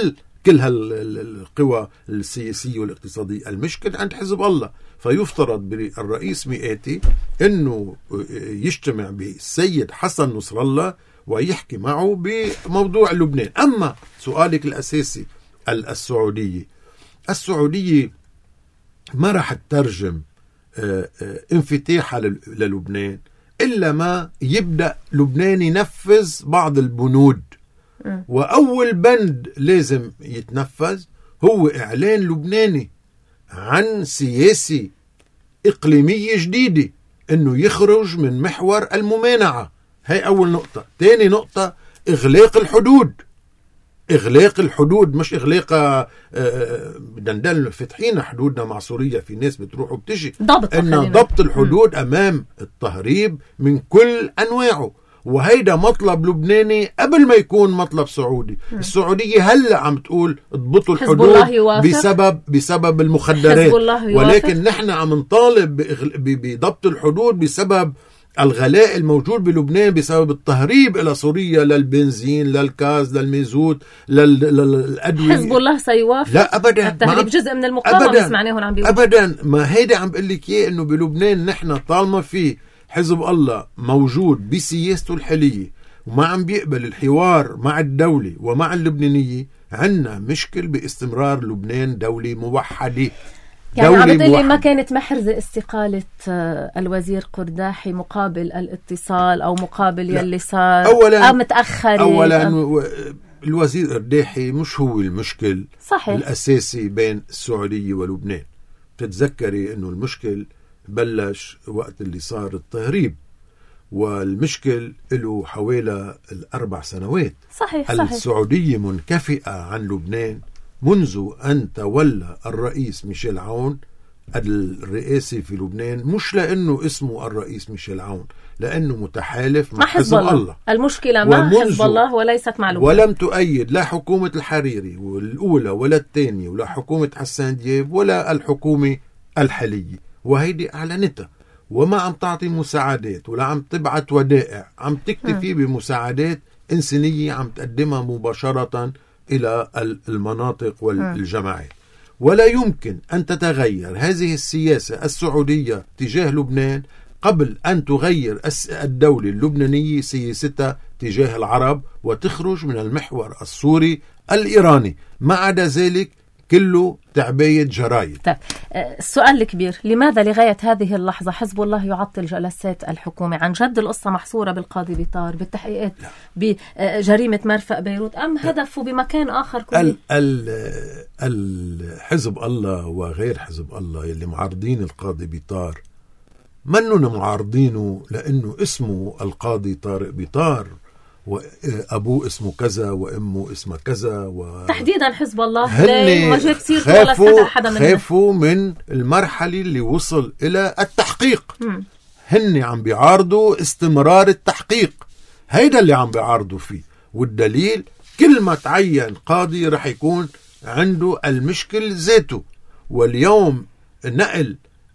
كل هالقوى السياسية والاقتصادية. المشكل عند حزب الله. فيفترض بالرئيس مئاتي أنه يجتمع بالسيد حسن نصر الله ويحكي معه بموضوع لبنان. أما سؤالك الأساسي السعودية، السعودية ما راح تترجم انفتاحها للبنان إلا ما يبدأ لبنان ينفذ بعض البنود. وأول بند لازم يتنفذ هو إعلان لبناني عن سياسة إقليمية جديدة، إنه يخرج من محور الممانعة. هاي أول نقطة. تاني نقطة إغلاق الحدود. إغلاق الحدود مش إغلاق دندل فتحين حدودنا مع سوريا، في ناس بتروح وبتجي. ضبط إن ضبط الحدود م. أمام التهريب من كل أنواعه. وهيدا مطلب لبناني قبل ما يكون مطلب سعودي. م. السعودية هلأ عم تقول اضبطوا الحدود بسبب بسبب المخدرات، ولكن نحن عم نطالب بضبط الحدود بسبب الغلاء الموجود بلبنان، بسبب التهريب إلى سوريا للبنزين، للكاز، للميزوت، للأدوية. حزب الله سيوافق؟ لا أبدا. التهريب جزء من المقاومة. اسمعني هون عم بيقول أبدا. ما هيدا عم بقول لك إيه، إنه بلبنان نحن طالما في حزب الله موجود بسياسته الحالية وما عم بيقبل الحوار مع الدولة ومع اللبنانية، عنا مشكل باستمرار لبنان دولة موحدة. يعني عم بتقولي ما كانت محرزة استقالة الوزير قرداحي مقابل الاتصال أو مقابل يلي صار أو متأخر؟ أولا أو... الوزير قرداحي مش هو المشكل صحيح. الأساسي بين السعودية ولبنان. تتذكري أنه المشكل بلش وقت اللي صار التهريب، والمشكل له حوالي الأربع سنوات. صحيح صحيح. السعودية منكفئة عن لبنان منذ أن تولى الرئيس ميشيل عون الرئاسي في لبنان، مش لأنه اسمه الرئيس ميشيل عون، لأنه متحالف مع حزب الله. الله. المشكلة مع حزب الله وليست مع لبنان. ولم تؤيد لا حكومة الحريري والأولى ولا الثانية ولا حكومة حسان دياب ولا الحكومة الحالية، وهيدي أعلنتها. وما عم تعطي مساعدات ولا عم تبعت ودائع، عم تكتفي بمساعدات إنسانية عم تقدمها مباشرة إلى المناطق والجماعات. ولا يمكن أن تتغير هذه السياسة السعودية تجاه لبنان قبل أن تغير الدولة اللبنانية سياستها تجاه العرب وتخرج من المحور السوري الإيراني. ما عدا ذلك كله تعبية جرايد. طيب السؤال الكبير، لماذا لغاية هذه اللحظة حزب الله يعطل جلسات الحكومة؟ عن جد القصة محصورة بالقاضي بيطار، بالتحقيقات بجريمة مرفأ بيروت، أم هدفه بمكان آخر؟ ال ال الحزب الله وغير حزب الله يلي معارضين القاضي بيطار منهم معارضينه لأنه اسمه القاضي طارق بيطار وأبوه اسمه كذا وأمه اسمه كذا و... تحديدا حزب الله خافوا, خافوا من المرحلة اللي وصل إلى التحقيق. م. هن عم بيعارضوا استمرار التحقيق، هيدا اللي عم بيعارضوا فيه. والدليل كل ما تعين قاضي رح يكون عنده المشكل ذاته. واليوم نقل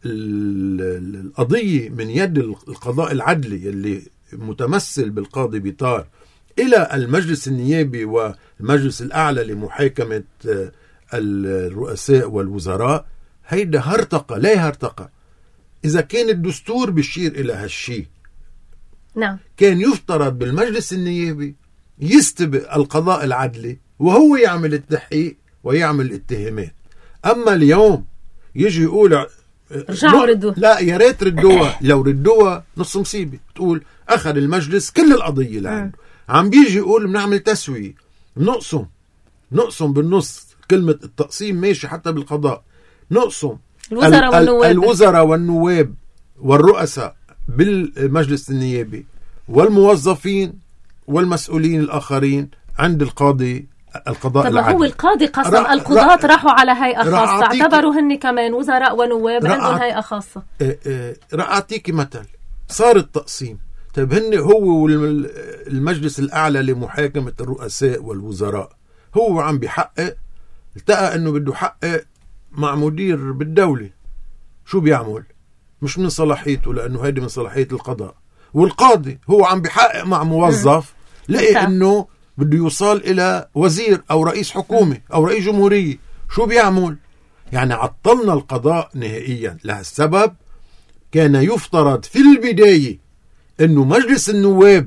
القضية من يد القضاء العدلي اللي متمثل بالقاضي بيطار إلى المجلس النيابي والمجلس الأعلى لمحاكمة الرؤساء والوزراء، هيدا هرطقة. لا هرطقة إذا كان الدستور بيشير إلى هالشي. نعم. كان يفترض بالمجلس النيابي يستبق القضاء العدلي وهو يعمل التحقيق ويعمل الاتهامات. أما اليوم يجي يقول رجعوا ردوها. لا يا ريت ردوها. لو ردوها نص مصيبة. تقول أخذ المجلس كل القضية اللي عنده. عم بيجي يقول بنعمل تسوية، نقسم نقسم بالنص. كلمة التقسيم ماشي حتى بالقضاء. نقسم الوزراء والنواب الوزراء والنواب والرؤساء بالمجلس النيابي والموظفين والمسؤولين الآخرين عند القاضي القضاء العادي. طب هو القاضي قسم القضاة راحوا على هيئة خاصة، اعتبروا هن كمان وزراء ونواب عندهم هيئة خاصة. رح أعطيك مثل. صار التقسيم. طيب هن هو المجلس الأعلى لمحاكمة الرؤساء والوزراء هو عم بيحقق، التقى أنه بده يحقق مع مدير بالدولة. شو بيعمل؟ مش من صلاحيته، لأنه هيدي من صلاحية القضاء. والقاضي هو عم بيحقق مع موظف، لقي أنه بده يوصل إلى وزير أو رئيس حكومة أو رئيس جمهورية، شو بيعمل؟ يعني عطلنا القضاء نهائيا. لهالسبب كان يفترض في البداية أنه مجلس النواب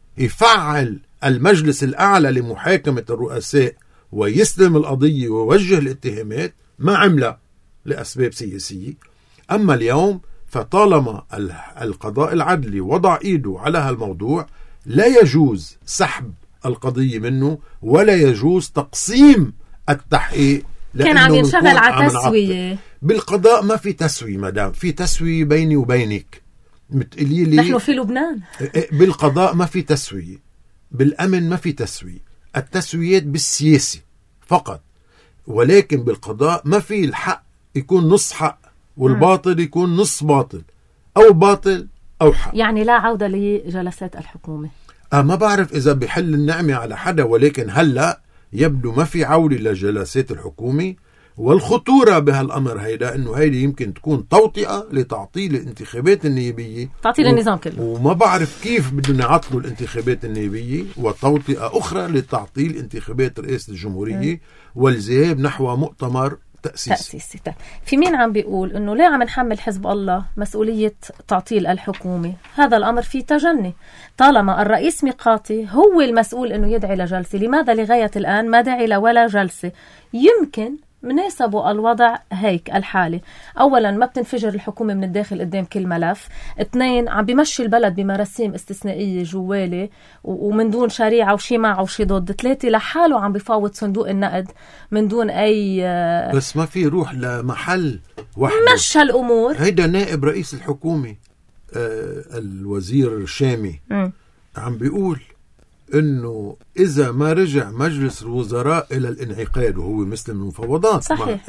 يفعل المجلس الأعلى لمحاكمة الرؤساء ويسلم القضية ويوجه الاتهامات، ما عمله لأسباب سياسية. أما اليوم فطالما القضاء العدلي وضع إيده على هالموضوع، لا يجوز سحب القضية منه ولا يجوز تقسيم التحقيق، كان عم ينشغل على تسوية. بالقضاء ما في تسوية مدام، في تسوية بيني وبينك. متقلي نحن في لبنان. بالقضاء ما في تسوية، بالأمن ما في تسوية، التسويات بالسياسة فقط، ولكن بالقضاء ما في الحق يكون نص حق والباطل يكون نص باطل، أو باطل أو حق. يعني لا عودة لجلسات الحكومة. أه ما بعرف إذا بحل النعمة على حدا، ولكن هلأ يبدو ما في عودة لجلسات الحكومة. والخطورة بهالأمر هيدا إنه هيدي يمكن تكون توطئة لتعطيل الانتخابات النيابية، تعطيل و... النظام كله. وما بعرف كيف بدنا نعطلوا الانتخابات النيابية، وتوطئة أخرى لتعطيل انتخابات رئاسة الجمهورية م. والذهاب نحو مؤتمر تأسيسي. تأسيسي. في مين عم بيقول إنه ليه عم نحمل حزب الله مسؤولية تعطيل الحكومة؟ هذا الأمر فيه تجني. طالما الرئيس ميقاتي هو المسؤول إنه يدعي لجلسة، لماذا لغاية الآن ما دعي لولا جلسة؟ يمكن مناسبه الوضع هيك الحالة. أولا ما بتنفجر الحكومة من الداخل قدام كل ملف. اثنين عم بيمشي البلد بمراسيم استثنائية جوالي ومن دون شريعة وشي مع وشي ضد. ثلاثة لحاله عم بيفاوض صندوق النقد من دون أي، بس ما في روح لمحل وحده. مش هالأمور. هيدا نائب رئيس الحكومة آه الوزير الشامي م. عم بيقول إنه إذا ما رجع مجلس الوزراء إلى الانعقاد وهو مثل المفاوضات، صحيح،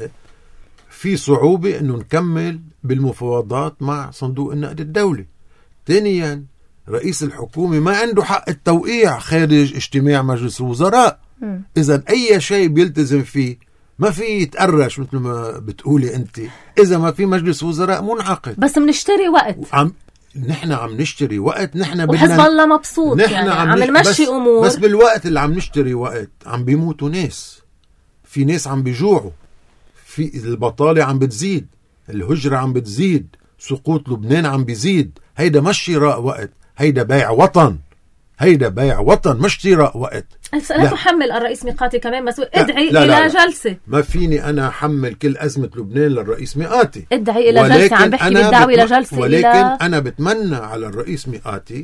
في صعوبة إنه نكمل بالمفاوضات مع صندوق النقد الدولي. ثانيا رئيس الحكومة ما عنده حق التوقيع خارج اجتماع مجلس الوزراء. إذا أي شيء بيلتزم فيه ما في يتقرش مثل ما بتقولي أنت إذا ما في مجلس وزراء منعقد. بس منشتري وقت. عم نحن عم نشتري وقت. نحن بدنا وحزب الله مبسوط يعني عم, عم نمشي أمور. بس بالوقت اللي عم نشتري وقت عم بيموتوا ناس، في ناس عم بيجوعوا، في البطالة عم بتزيد، الهجرة عم بتزيد، سقوط لبنان عم بيزيد. هيدا مش شراء وقت، هيدا بيع وطن. هيدا بيع وطن مش شراء وقت. لا تحمل الرئيس ميقاتي كمان مسؤول. ادعي لا لا إلى لا جلسة. ما فيني أنا أحمل كل أزمة لبنان للرئيس ميقاتي. ادعي إلى جلسة. عم بحكي بالدعوة إلى جلسة. ولكن إلى... أنا بتمنى على الرئيس ميقاتي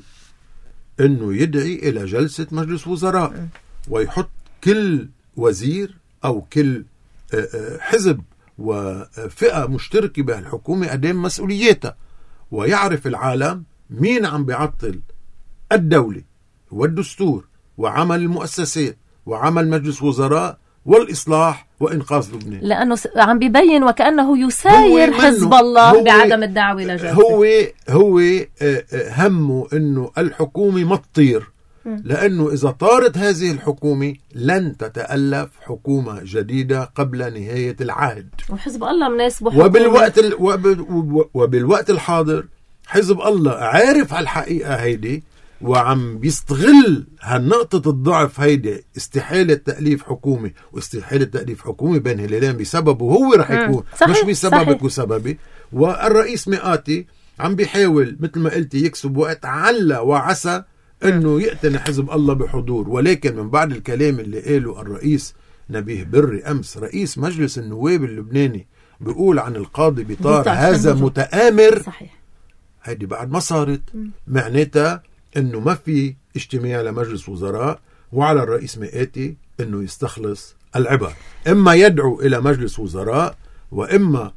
إنه يدعي إلى جلسة مجلس وزراء م. ويحط كل وزير أو كل حزب وفئة مشتركة بهالحكومة قدام مسؤولياتها، ويعرف العالم مين عم بيعطل الدولة والدستور وعمل المؤسسات وعمل مجلس وزراء والإصلاح وإنقاذ لبنان. لأنه عم بيبين وكأنه يساير حزب الله بعدم الدعوة لجلسة. هو هو همه إنه الحكومة ما تطير، لأنه إذا طارت هذه الحكومة لن تتألف حكومة جديدة قبل نهاية العهد. وحزب الله مناسبه حكومة. وبالوقت ال... وب... وبالوقت الحاضر حزب الله عارف هالحقيقة هيدي وعم بيستغل هالنقطة الضعف هيدي، استحالة تأليف حكومة واستحالة تأليف حكومة بين هلالين بسببه هو رح يكون مش بسببك وسببي. والرئيس ميقاتي عم بيحاول مثل ما قلتي يكسب وقت علا وعسى انه يقتنع حزب الله بحضور. ولكن من بعد الكلام اللي قاله الرئيس نبيه بري امس رئيس مجلس النواب اللبناني بيقول عن القاضي بيطار هذا متآمر، صحيح، هيدي بعد ما صارت معناتها انه ما في اجتماع لمجلس وزراء، وعلى الرئيس ميقاتي انه يستخلص العبر، اما يدعو الى مجلس وزراء واما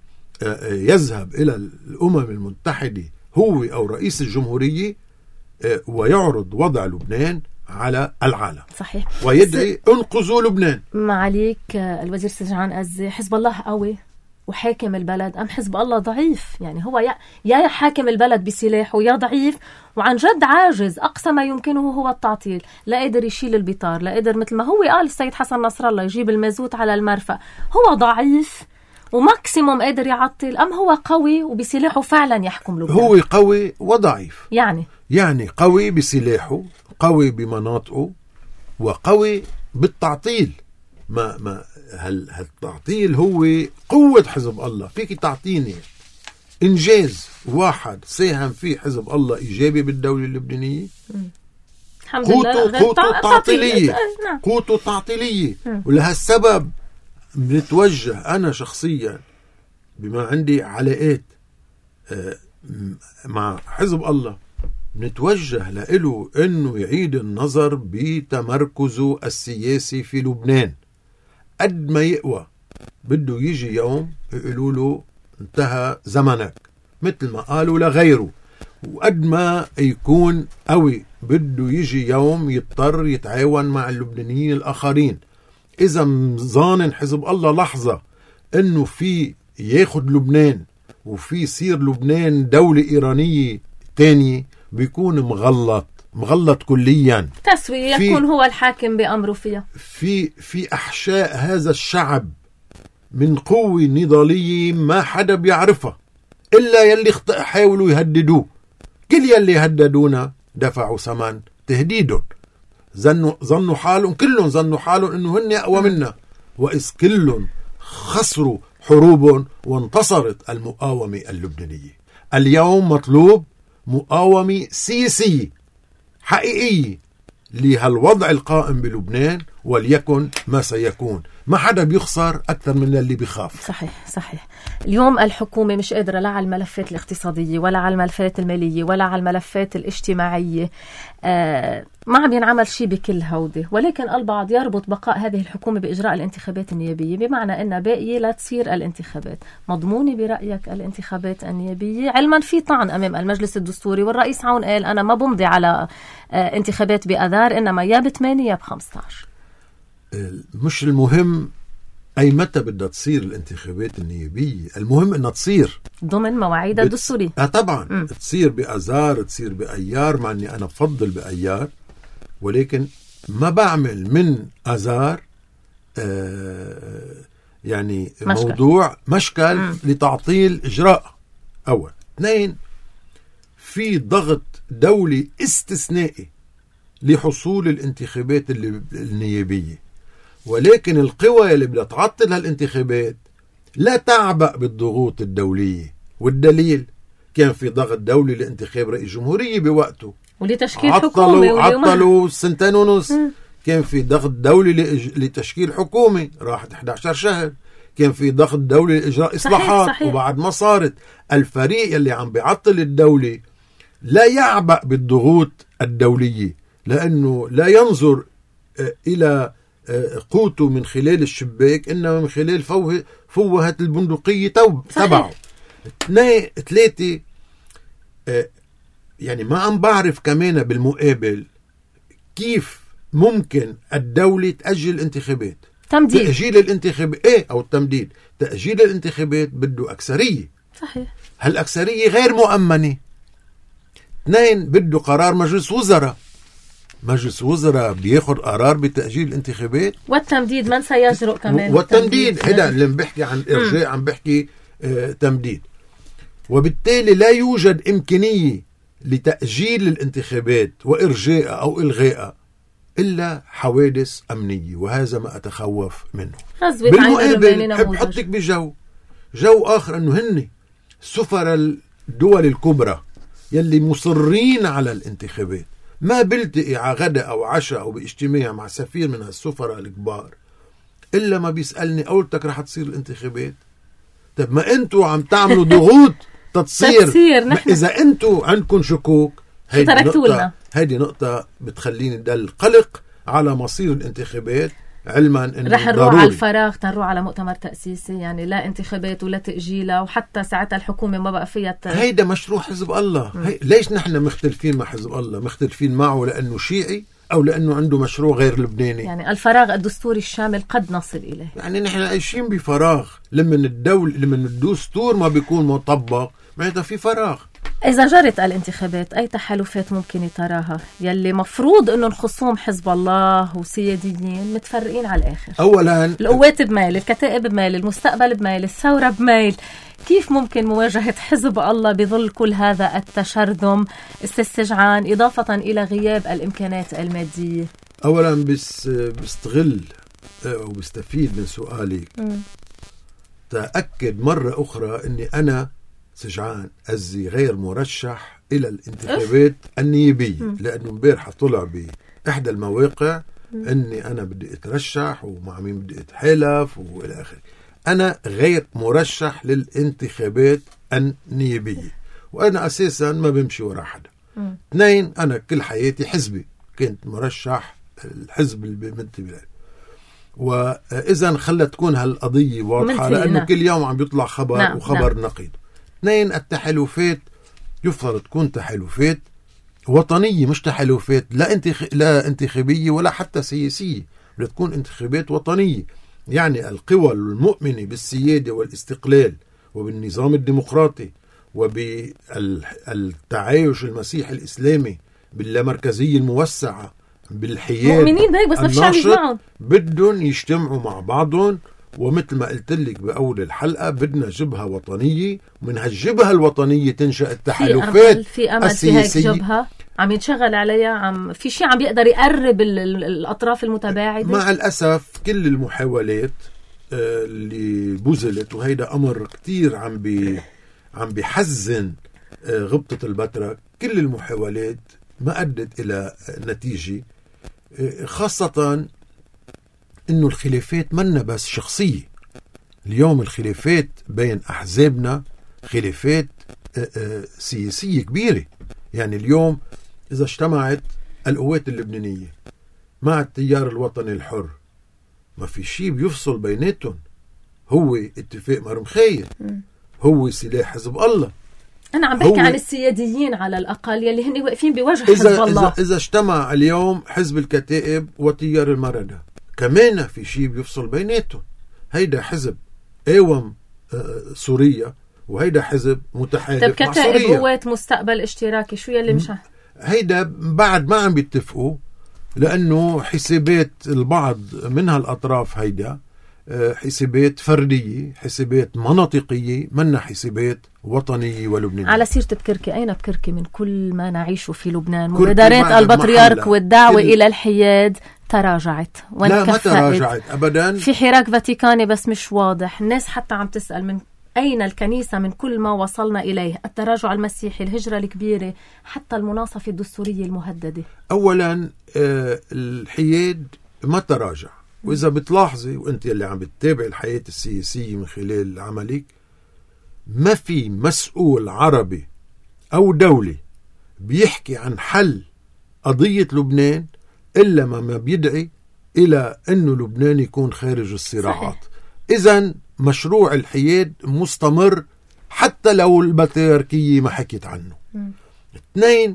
يذهب الى الامم المتحدة هو او رئيس الجمهورية ويعرض وضع لبنان على العالم. صحيح. ويدعي انقذوا لبنان. معاليك الوزير سجعان أزي، حزب الله قوي وحاكم البلد أم حزب الله ضعيف؟ يعني هو يا يا حاكم البلد بسلاحه يا ضعيف وعن جد عاجز، أقصى ما يمكنه هو التعطيل، لا قدر يشيل البطار، لا قدر مثل ما هو قال السيد حسن نصر الله يجيب المازوت على المرفأ. هو ضعيف وماكسيموم قادر يعطل أم هو قوي وبسلاحه فعلا يحكم لبنان؟ هو قوي وضعيف. يعني يعني قوي بسلاحه، قوي بمناطقه، وقوي بالتعطيل. ما ما هل هالتعطيل هو قوة حزب الله. فيك تعطيني إنجاز واحد ساهم فيه حزب الله إيجابي بالدولة اللبنانية؟ قوته قوته تعطيلية، قوته تعطيلية. ولهالسبب بنتوجه أنا شخصيا بما عندي علاقات مع حزب الله، نتوجه له أنه يعيد النظر بتمركزه السياسي في لبنان. قد ما يقوى بده يجي يوم يقولوا له انتهى زمنك مثل ما قالوا لغيره، وقد ما يكون قوي بده يجي يوم يضطر يتعاون مع اللبنانيين الآخرين. إذا مظانن حزب الله لحظة أنه في ياخد لبنان وفي يصير لبنان دولة إيرانية تانية، بيكون مغلط مغلط كليا. تسوية يكون هو الحاكم بأمره فيها. في في أحشاء هذا الشعب من قوة نضالية ما حدا بيعرفها إلا يلي حاولوا يهددوه. كل يلي هددونا دفعوا ثمن تهديدهم. ظنوا ظنوا حالهم كلهم ظنوا حالهم إنه هن أقوى منا، وإذ كلهم خسروا حروبهم وانتصرت المقاومة اللبنانية. اليوم مطلوب مقاومة سياسية حقيقية لهالوضع القائم بلبنان، وليكن ما سيكون. ما حدا بيخسر أكثر من اللي بيخاف. صحيح صحيح. اليوم الحكومة مش قادرة لا على الملفات الاقتصادية ولا على الملفات المالية ولا على الملفات الاجتماعية. آه ما عم ينعمل شيء بكل هودي، ولكن البعض يربط بقاء هذه الحكومة بإجراء الانتخابات النيابية، بمعنى أنها باقية لا تصير الانتخابات. مضمونة برأيك الانتخابات النيابية؟ علما في طعن أمام المجلس الدستوري، والرئيس عون قال أنا ما بمضي على آه انتخابات بأذار، إنما يا بثمانية يا بخمسة عشر. مش المهم أي متى بدها تصير الانتخابات النيابية، المهم أنها تصير ضمن مواعيد الدستورية. آه طبعا م. تصير بأذار، تصير بأيار، مع أني أنا بفضل بأيار، ولكن ما بعمل من أذار آه يعني مشكل. موضوع مشكل م. لتعطيل إجراء. أول. اثنين، في ضغط دولي استثنائي لحصول الانتخابات النيابية، ولكن القوى اللي بدها تعطل هالانتخابات لا تعبأ بالضغوط الدولية. والدليل كان في ضغط دولي لانتخاب رئيس جمهورية بوقته، ولتشكيل حكومة عطلوا سنتين ونص. كان في ضغط دولي لتشكيل حكومة راحت إحدى عشر شهر. كان في ضغط دولي لإجراء إصلاحات صحيح صحيح. وبعد ما صارت الفريق اللي عم بيعطل الدولة لا يعبأ بالضغوط الدولية، لأنه لا ينظر إلى قوته من خلال الشباك، إنما من خلال فوه فوهة البندقية تبعه. اثنين ثلاثة، يعني ما عم بعرف كمان بالمقابل كيف ممكن الدولة تأجل الانتخابات. تمديد. تأجيل الانتخابات ايه او التمديد. تأجيل الانتخابات بده أكثرية. صحيح. هالأكثرية غير مؤمنة. اثنين، بده قرار مجلس وزراء. مجلس وزراء بياخد قرار بتأجيل الانتخابات. والتمديد من سيجرؤ كمان. والتمديد هذا اللي بحكي عن إرجاء عم بحكي آه تمديد. وبالتالي لا يوجد إمكانية لتأجيل الانتخابات وإرجاء أو إلغاء إلا حوادث أمنية، وهذا ما أتخوف منه. بالمقابل حب حطك بجو جو آخر، أنه هن سفر الدول الكبرى يلي مصرين على الانتخابات. ما بلتقي على غدا أو عشاء أو باجتماع مع سفير من هالسفراء الكبار إلا ما بيسألني قولتك رح تصير الانتخابات. طب ما أنتوا عم تعملوا ضغوط تتصير. إذا أنتوا عندكم شكوك، هيدي نقطة, هيدي نقطة بتخليني دل قلق على مصير الانتخابات، علما انه رح نروح على الفراغ، تنروح على مؤتمر تأسيسي، يعني لا انتخابات ولا تأجيلها، وحتى ساعتها الحكومة ما بقى فيها ت... هيدا مشروع حزب الله. هي... ليش نحن مختلفين مع حزب الله؟ مختلفين معه لأنه شيعي أو لأنه عنده مشروع غير لبناني؟ يعني الفراغ الدستوري الشامل قد نصل إليه. يعني نحن عايشين بفراغ. لما الدول لما الدستور ما بيكون مطبق معناتها في فراغ. إذا جرت الانتخابات أي تحالفات ممكن تراها يلي مفروض أنه الخصوم حزب الله وسياديين متفرقين على الآخر؟ أولا القوات بميل، الكتائب بميل، المستقبل بميل، الثورة بميل. كيف ممكن مواجهة حزب الله بظل كل هذا التشرذم، استسجعان، إضافة إلى غياب الإمكانات المادية؟ أولا بس بستغل وبستفيد من سؤالك تأكد مرة أخرى أني أنا سجعان أزي غير مرشح إلى الانتخابات النيابية، لأنه امبارح طلع بإحدى المواقع أني أنا بدي أترشح ومع مين بدي أتحالف وإلى آخره. أنا غير مرشح للانتخابات النيابية، وأنا أساسا ما بمشي وراء حدا. اثنين، أنا كل حياتي حزبي، كنت مرشح الحزب اللي بمنتمي له، وإذا خلت تكون هالقضية واضحة، لأنه نعم. كل يوم عم بيطلع خبر نعم. وخبر نعم. نقيض. اثنين، التحالفات يفترض تكون تحالفات وطنية، مش تحالفات لا انتخ... لا انتخابية ولا حتى سياسية، بدها تكون انتخابات وطنية. يعني القوى المؤمنة بالسيادة والاستقلال وبالنظام الديمقراطي وبالتعايش المسيحي الإسلامي باللامركزية الموسعة بالحياد مؤمنين بهيك بس الناشط بدهم يجتمعوا مع بعضهم. ومثل ما قلت لك بأول الحلقة بدنا جبهة وطنية، ومن هالجبهة الوطنية تنشأ التحالفات في أمل في هيك جبهة عم يتشغل عليها، عم في شيء عم بيقدر يقرب الأطراف المتباعدة. مع الأسف كل المحاولات اللي بذلت، وهيدا أمر كتير عم بي عم بيحزن غبطة البتراء، كل المحاولات ما أدت إلى نتيجة، خاصة إنه الخلافات منا بس شخصية. اليوم الخلافات بين أحزابنا خلافات سياسية كبيرة. يعني اليوم إذا اجتمعت القوات اللبنانية مع التيار الوطني الحر، ما في شيء بيفصل بيناتهم، هو اتفاق مرمخيل، هو سلاح حزب الله. أنا عم بحكي عن السياديين على الأقل يلي هن واقفين بوجه حزب إذا الله. إذا, إذا اجتمع اليوم حزب الكتائب وتيار المردة، كمان في شيء بيفصل بيناتهم. هيدا حزب قاوم سوريا وهيدا حزب متحالف مع سوريا. طب كتائب قوات مستقبل اشتراكي شو يلي مش هيدا بعد ما عم بيتفقوا، لأنه حسابات البعض من هالأطراف هيدا حسابات فردية، حسابات مناطقية، منا حسابات وطنية ولبنانية. على سيرة بكركي، أين بكركي من كل ما نعيشه في لبنان؟ مبادرات البطريرك والدعوة كل... إلى الحياد تراجعت. لا ما تراجعت أبدا، في حراك فاتيكاني بس مش واضح. الناس حتى عم تسأل من أين الكنيسة من كل ما وصلنا إليه؟ التراجع المسيحي، الهجرة الكبيرة، حتى المناصفة الدستورية المهددة. أولا آه الحياد ما تراجع، وإذا بتلاحظي وأنت اللي عم بتتابع الحياة السياسية من خلال عملك، ما في مسؤول عربي أو دولي بيحكي عن حل قضية لبنان إلا ما بيدعي إلى أنه لبنان يكون خارج الصراعات. إذن مشروع الحياد مستمر حتى لو البطريركية ما حكيت عنه. م. اثنين،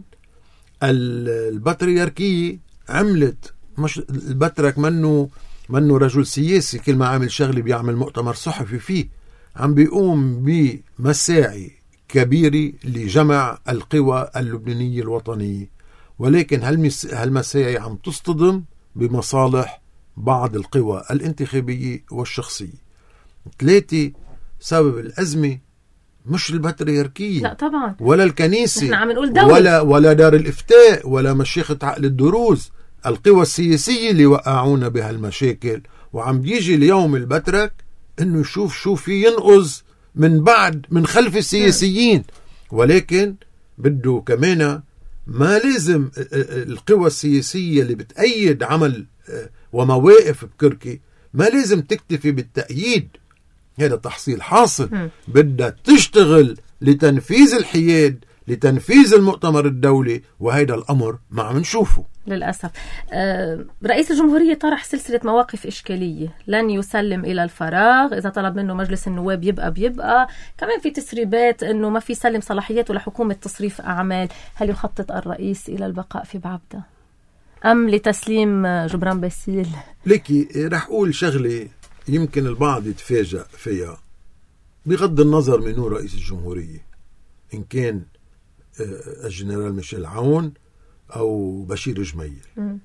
البطريركية عملت، مش البطرك منه منه رجل سياسي، كل ما عمل شغله بيعمل مؤتمر صحفي فيه، عم بيقوم بمساعي كبيرة لجمع القوى اللبنانية الوطنية، ولكن هالمساعي عم تصطدم بمصالح بعض القوى الانتخابية والشخصية. ثلاثة، سبب الأزمة مش البطريركية، لا طبعا، ولا الكنيسة، عم نقول دولة، ولا ولا دار الإفتاء، ولا مشيخة عقل الدروز. القوى السياسية اللي وقعونا بهالمشاكل. وعم بيجي اليوم البترك انه يشوف شو في ينقذ من بعد من خلف السياسيين، ولكن بده كمان ما لازم القوى السياسية اللي بتأيد عمل ومواقف بكركي ما لازم تكتفي بالتأييد، هذا تحصيل حاصل، بدها تشتغل لتنفيذ الحياد، لتنفيذ المؤتمر الدولي، وهيدا الأمر ما عم نشوفه للأسف. آه، رئيس الجمهورية طرح سلسلة مواقف إشكالية، لن يسلم إلى الفراغ، إذا طلب منه مجلس النواب يبقى بيبقى، كمان في تسريبات أنه ما في سلم صلاحياته لحكومة تصريف أعمال. هل يخطط الرئيس إلى البقاء في بعبدة أم لتسليم جبران باسيل؟ لكي رح أقول شغلة يمكن البعض يتفاجأ فيها، بغض النظر من هو رئيس الجمهورية، إن كان الجنرال ميشيل عون أو بشير جميل. م.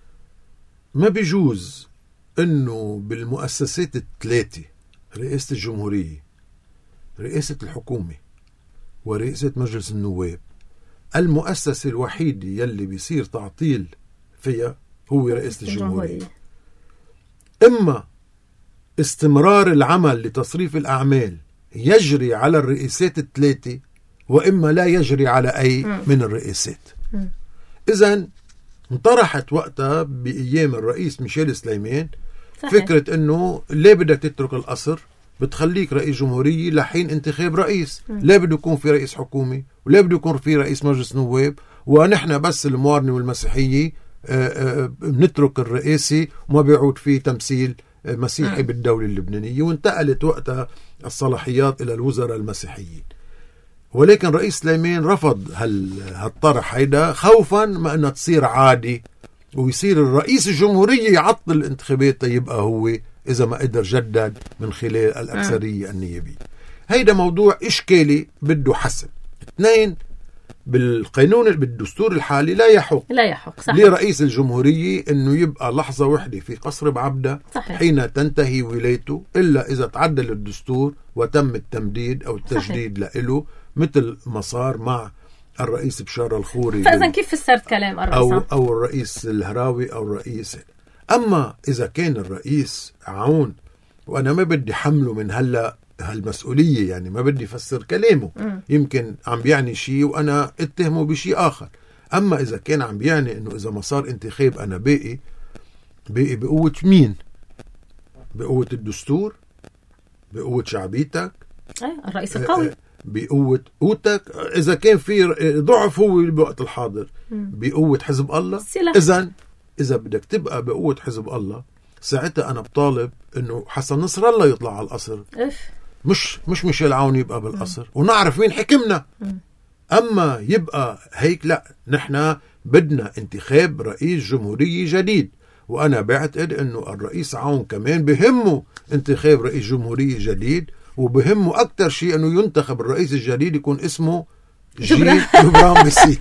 ما بيجوز أنه بالمؤسسات الثلاثة، رئاسة الجمهورية، رئاسة الحكومة، ورئاسة مجلس النواب، المؤسسة الوحيدة يلي بيصير تعطيل فيها هو رئيس الجمهورية. إما استمرار العمل لتصريف الأعمال يجري على الرئيسات الثلاثة، وإما لا يجري على أي من الرئيسات. إذن انطرحت وقتها بأيام الرئيس ميشيل سليمان صحيح. فكرة أنه ليه بدك تترك القصر، بتخليك رئيس جمهورية لحين انتخاب رئيس. م. لا بده يكون في رئيس حكومي، ولا بده يكون في رئيس مجلس نواب، ونحن بس الموارنة والمسيحية بنترك الرئاسي وما بيعود فيه تمثيل مسيحي م. بالدولة اللبنانية. وانتقلت وقتها الصلاحيات إلى الوزراء المسيحيين. ولكن رئيس سليمان رفض هالطرح هيدا خوفا ما أنها تصير عادي ويصير الرئيس الجمهورية يعطل الانتخابات يبقى هو إذا ما قدر جدد من خلال الأكثرية النيابية. هيدا موضوع إشكالي بده حسم. اثنين، بالقانون بالدستور الحالي لا يحق لا يحق صحيح. لرئيس الجمهورية أنه يبقى لحظة واحدة في قصر بعبدة صحيح. حين تنتهي ولايته، إلا إذا تعدل الدستور وتم التمديد أو التجديد له، مثل ما صار مع الرئيس بشار الخوري. فإذا كيف فسرت كلام الرئيس أو, أو الرئيس الهراوي أو الرئيس. أما إذا كان الرئيس عون، وأنا ما بدي حمله من هلأ هالمسؤولية، يعني ما بدي فسر كلامه م. يمكن عم بيعني شيء وأنا اتهمه بشيء آخر. أما إذا كان عم بيعني أنه إذا ما صار انتخاب أنا باقي باقي بقوة مين؟ بقوة الدستور، بقوة شعبيتك، أي الرئيس القوي، بقوة قوتك. إذا كان في ضعف هو بالوقت الحاضر بقوة حزب الله. إذن إذا بدك تبقى بقوة حزب الله، ساعتها أنا بطالب إنه حسن نصر الله يطلع على القصر، مش مش ميشيل عون يبقى بالقصر، ونعرف مين حكمنا. أما يبقى هيك لا، نحن بدنا انتخاب رئيس جمهورية جديد. وأنا بعتقد إنه الرئيس عون كمان بهمه انتخاب رئيس جمهورية جديد، وبهمه أكتر شيء أنه ينتخب الرئيس الجديد يكون اسمه جبران مسيح.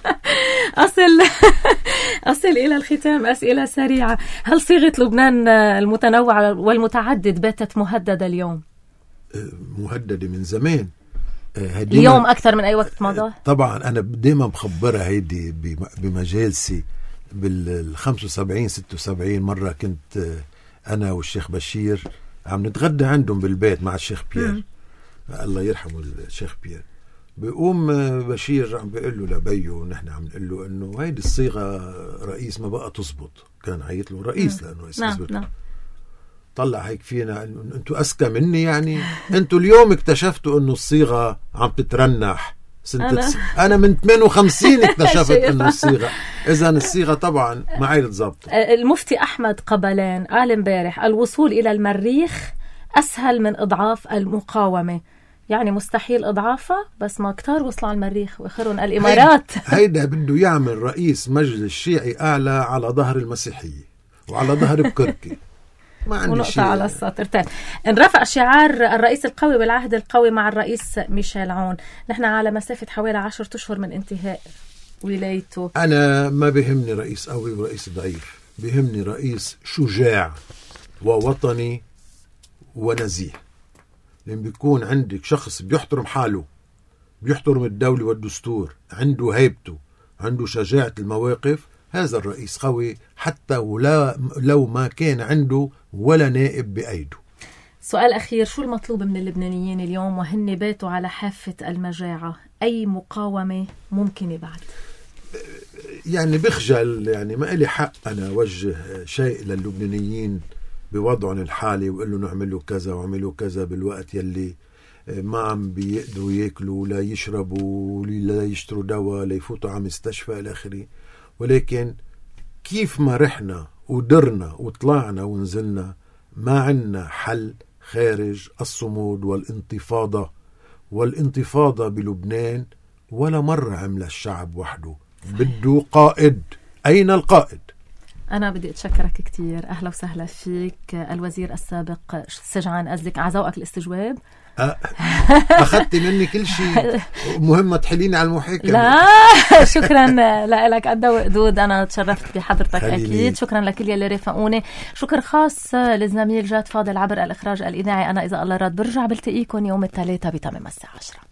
أصل أصل إلى الختام أسئلة سريعة. هل صيغة لبنان المتنوعة والمتعدد باتت مهددة اليوم؟ مهددة من زمان. اليوم أكثر من أي وقت مضى. طبعا أنا دائما بخبرها هيدي بمجالسي بال خمسة وسبعين ستة وسبعين مرة كنت أنا والشيخ بشير عم نتغدى عندهم بالبيت مع الشيخ بيير م. الله يرحمه الشيخ بيير. بيقوم بشير عم بيقول له لبيه ونحن عم نقول له انه هيدي الصيغه رئيس ما بقى تزبط. كان عيط له رئيس لانه يزبط. نعم. طلع هيك فينا انه انتوا اذكى مني، يعني انتوا اليوم اكتشفتوا انه الصيغه عم تترنح. أنا. انا من ثمانية وخمسين اكتشفت انه الصيغه. اذا الصيغه طبعا ما عيل تزبط. المفتي احمد قبلان قال امبارح الوصول الى المريخ اسهل من اضعاف المقاومه، يعني مستحيل اضعافها، بس ما كتار وصلوا على المريخ واخرهم الامارات. هيدا بده يعمل رئيس مجلس شيعي اعلى على ظهر المسيحيه وعلى ظهر بكركي. ما عندي شيء على السطر. طيب، انرفع شعار الرئيس القوي والعهد القوي مع الرئيس ميشيل عون. نحن على مسافة حوالي عشرة أشهر من انتهاء ولايته. أنا ما بيهمني رئيس قوي ورئيس ضعيف، بيهمني رئيس شجاع ووطني ونزيه. لأن بيكون عندك شخص بيحترم حاله، بيحترم الدولة والدستور، عنده هيبته، عنده شجاعة المواقف. هذا الرئيس قوي حتى ولا لو ما كان عنده ولا نائب بأيده. سؤال أخير، شو المطلوب من اللبنانيين اليوم وهن باتوا على حافة المجاعة؟ أي مقاومة ممكنة بعد؟ يعني بخجل، يعني ما إلي حق أنا أوجه شيء للبنانيين بوضعهم الحالي وقال له نعملوا كذا وعملوا كذا بالوقت يلي ما عم بيقدروا ياكلوا لا يشربوا لا يشتروا دواء لا يفوتوا على مستشفى إلى آخره. ولكن كيف ما رحنا ودرنا وطلعنا ونزلنا ما عنا حل خارج الصمود والانتفاضة. والانتفاضة بلبنان ولا مرة عمل الشعب وحده، بده قائد. أين القائد؟ أنا بدي أتشكرك كتير. أهلا وسهلا فيك الوزير السابق سجعان أزلك. عزوقك الاستجواب. أخذت مني كل شيء، مهمة تحليني على المحاكمة. لا شكرا لك قد وقدود. أنا تشرفت بحضرتك أكيد. شكرا لكل يلي رافقوني. شكر خاص للزميل جاد فاضل عبر الإخراج الإذاعي. أنا إذا الله راد برجع بلتقيكم يوم الثلاثاء بتمام الساعة عشرة.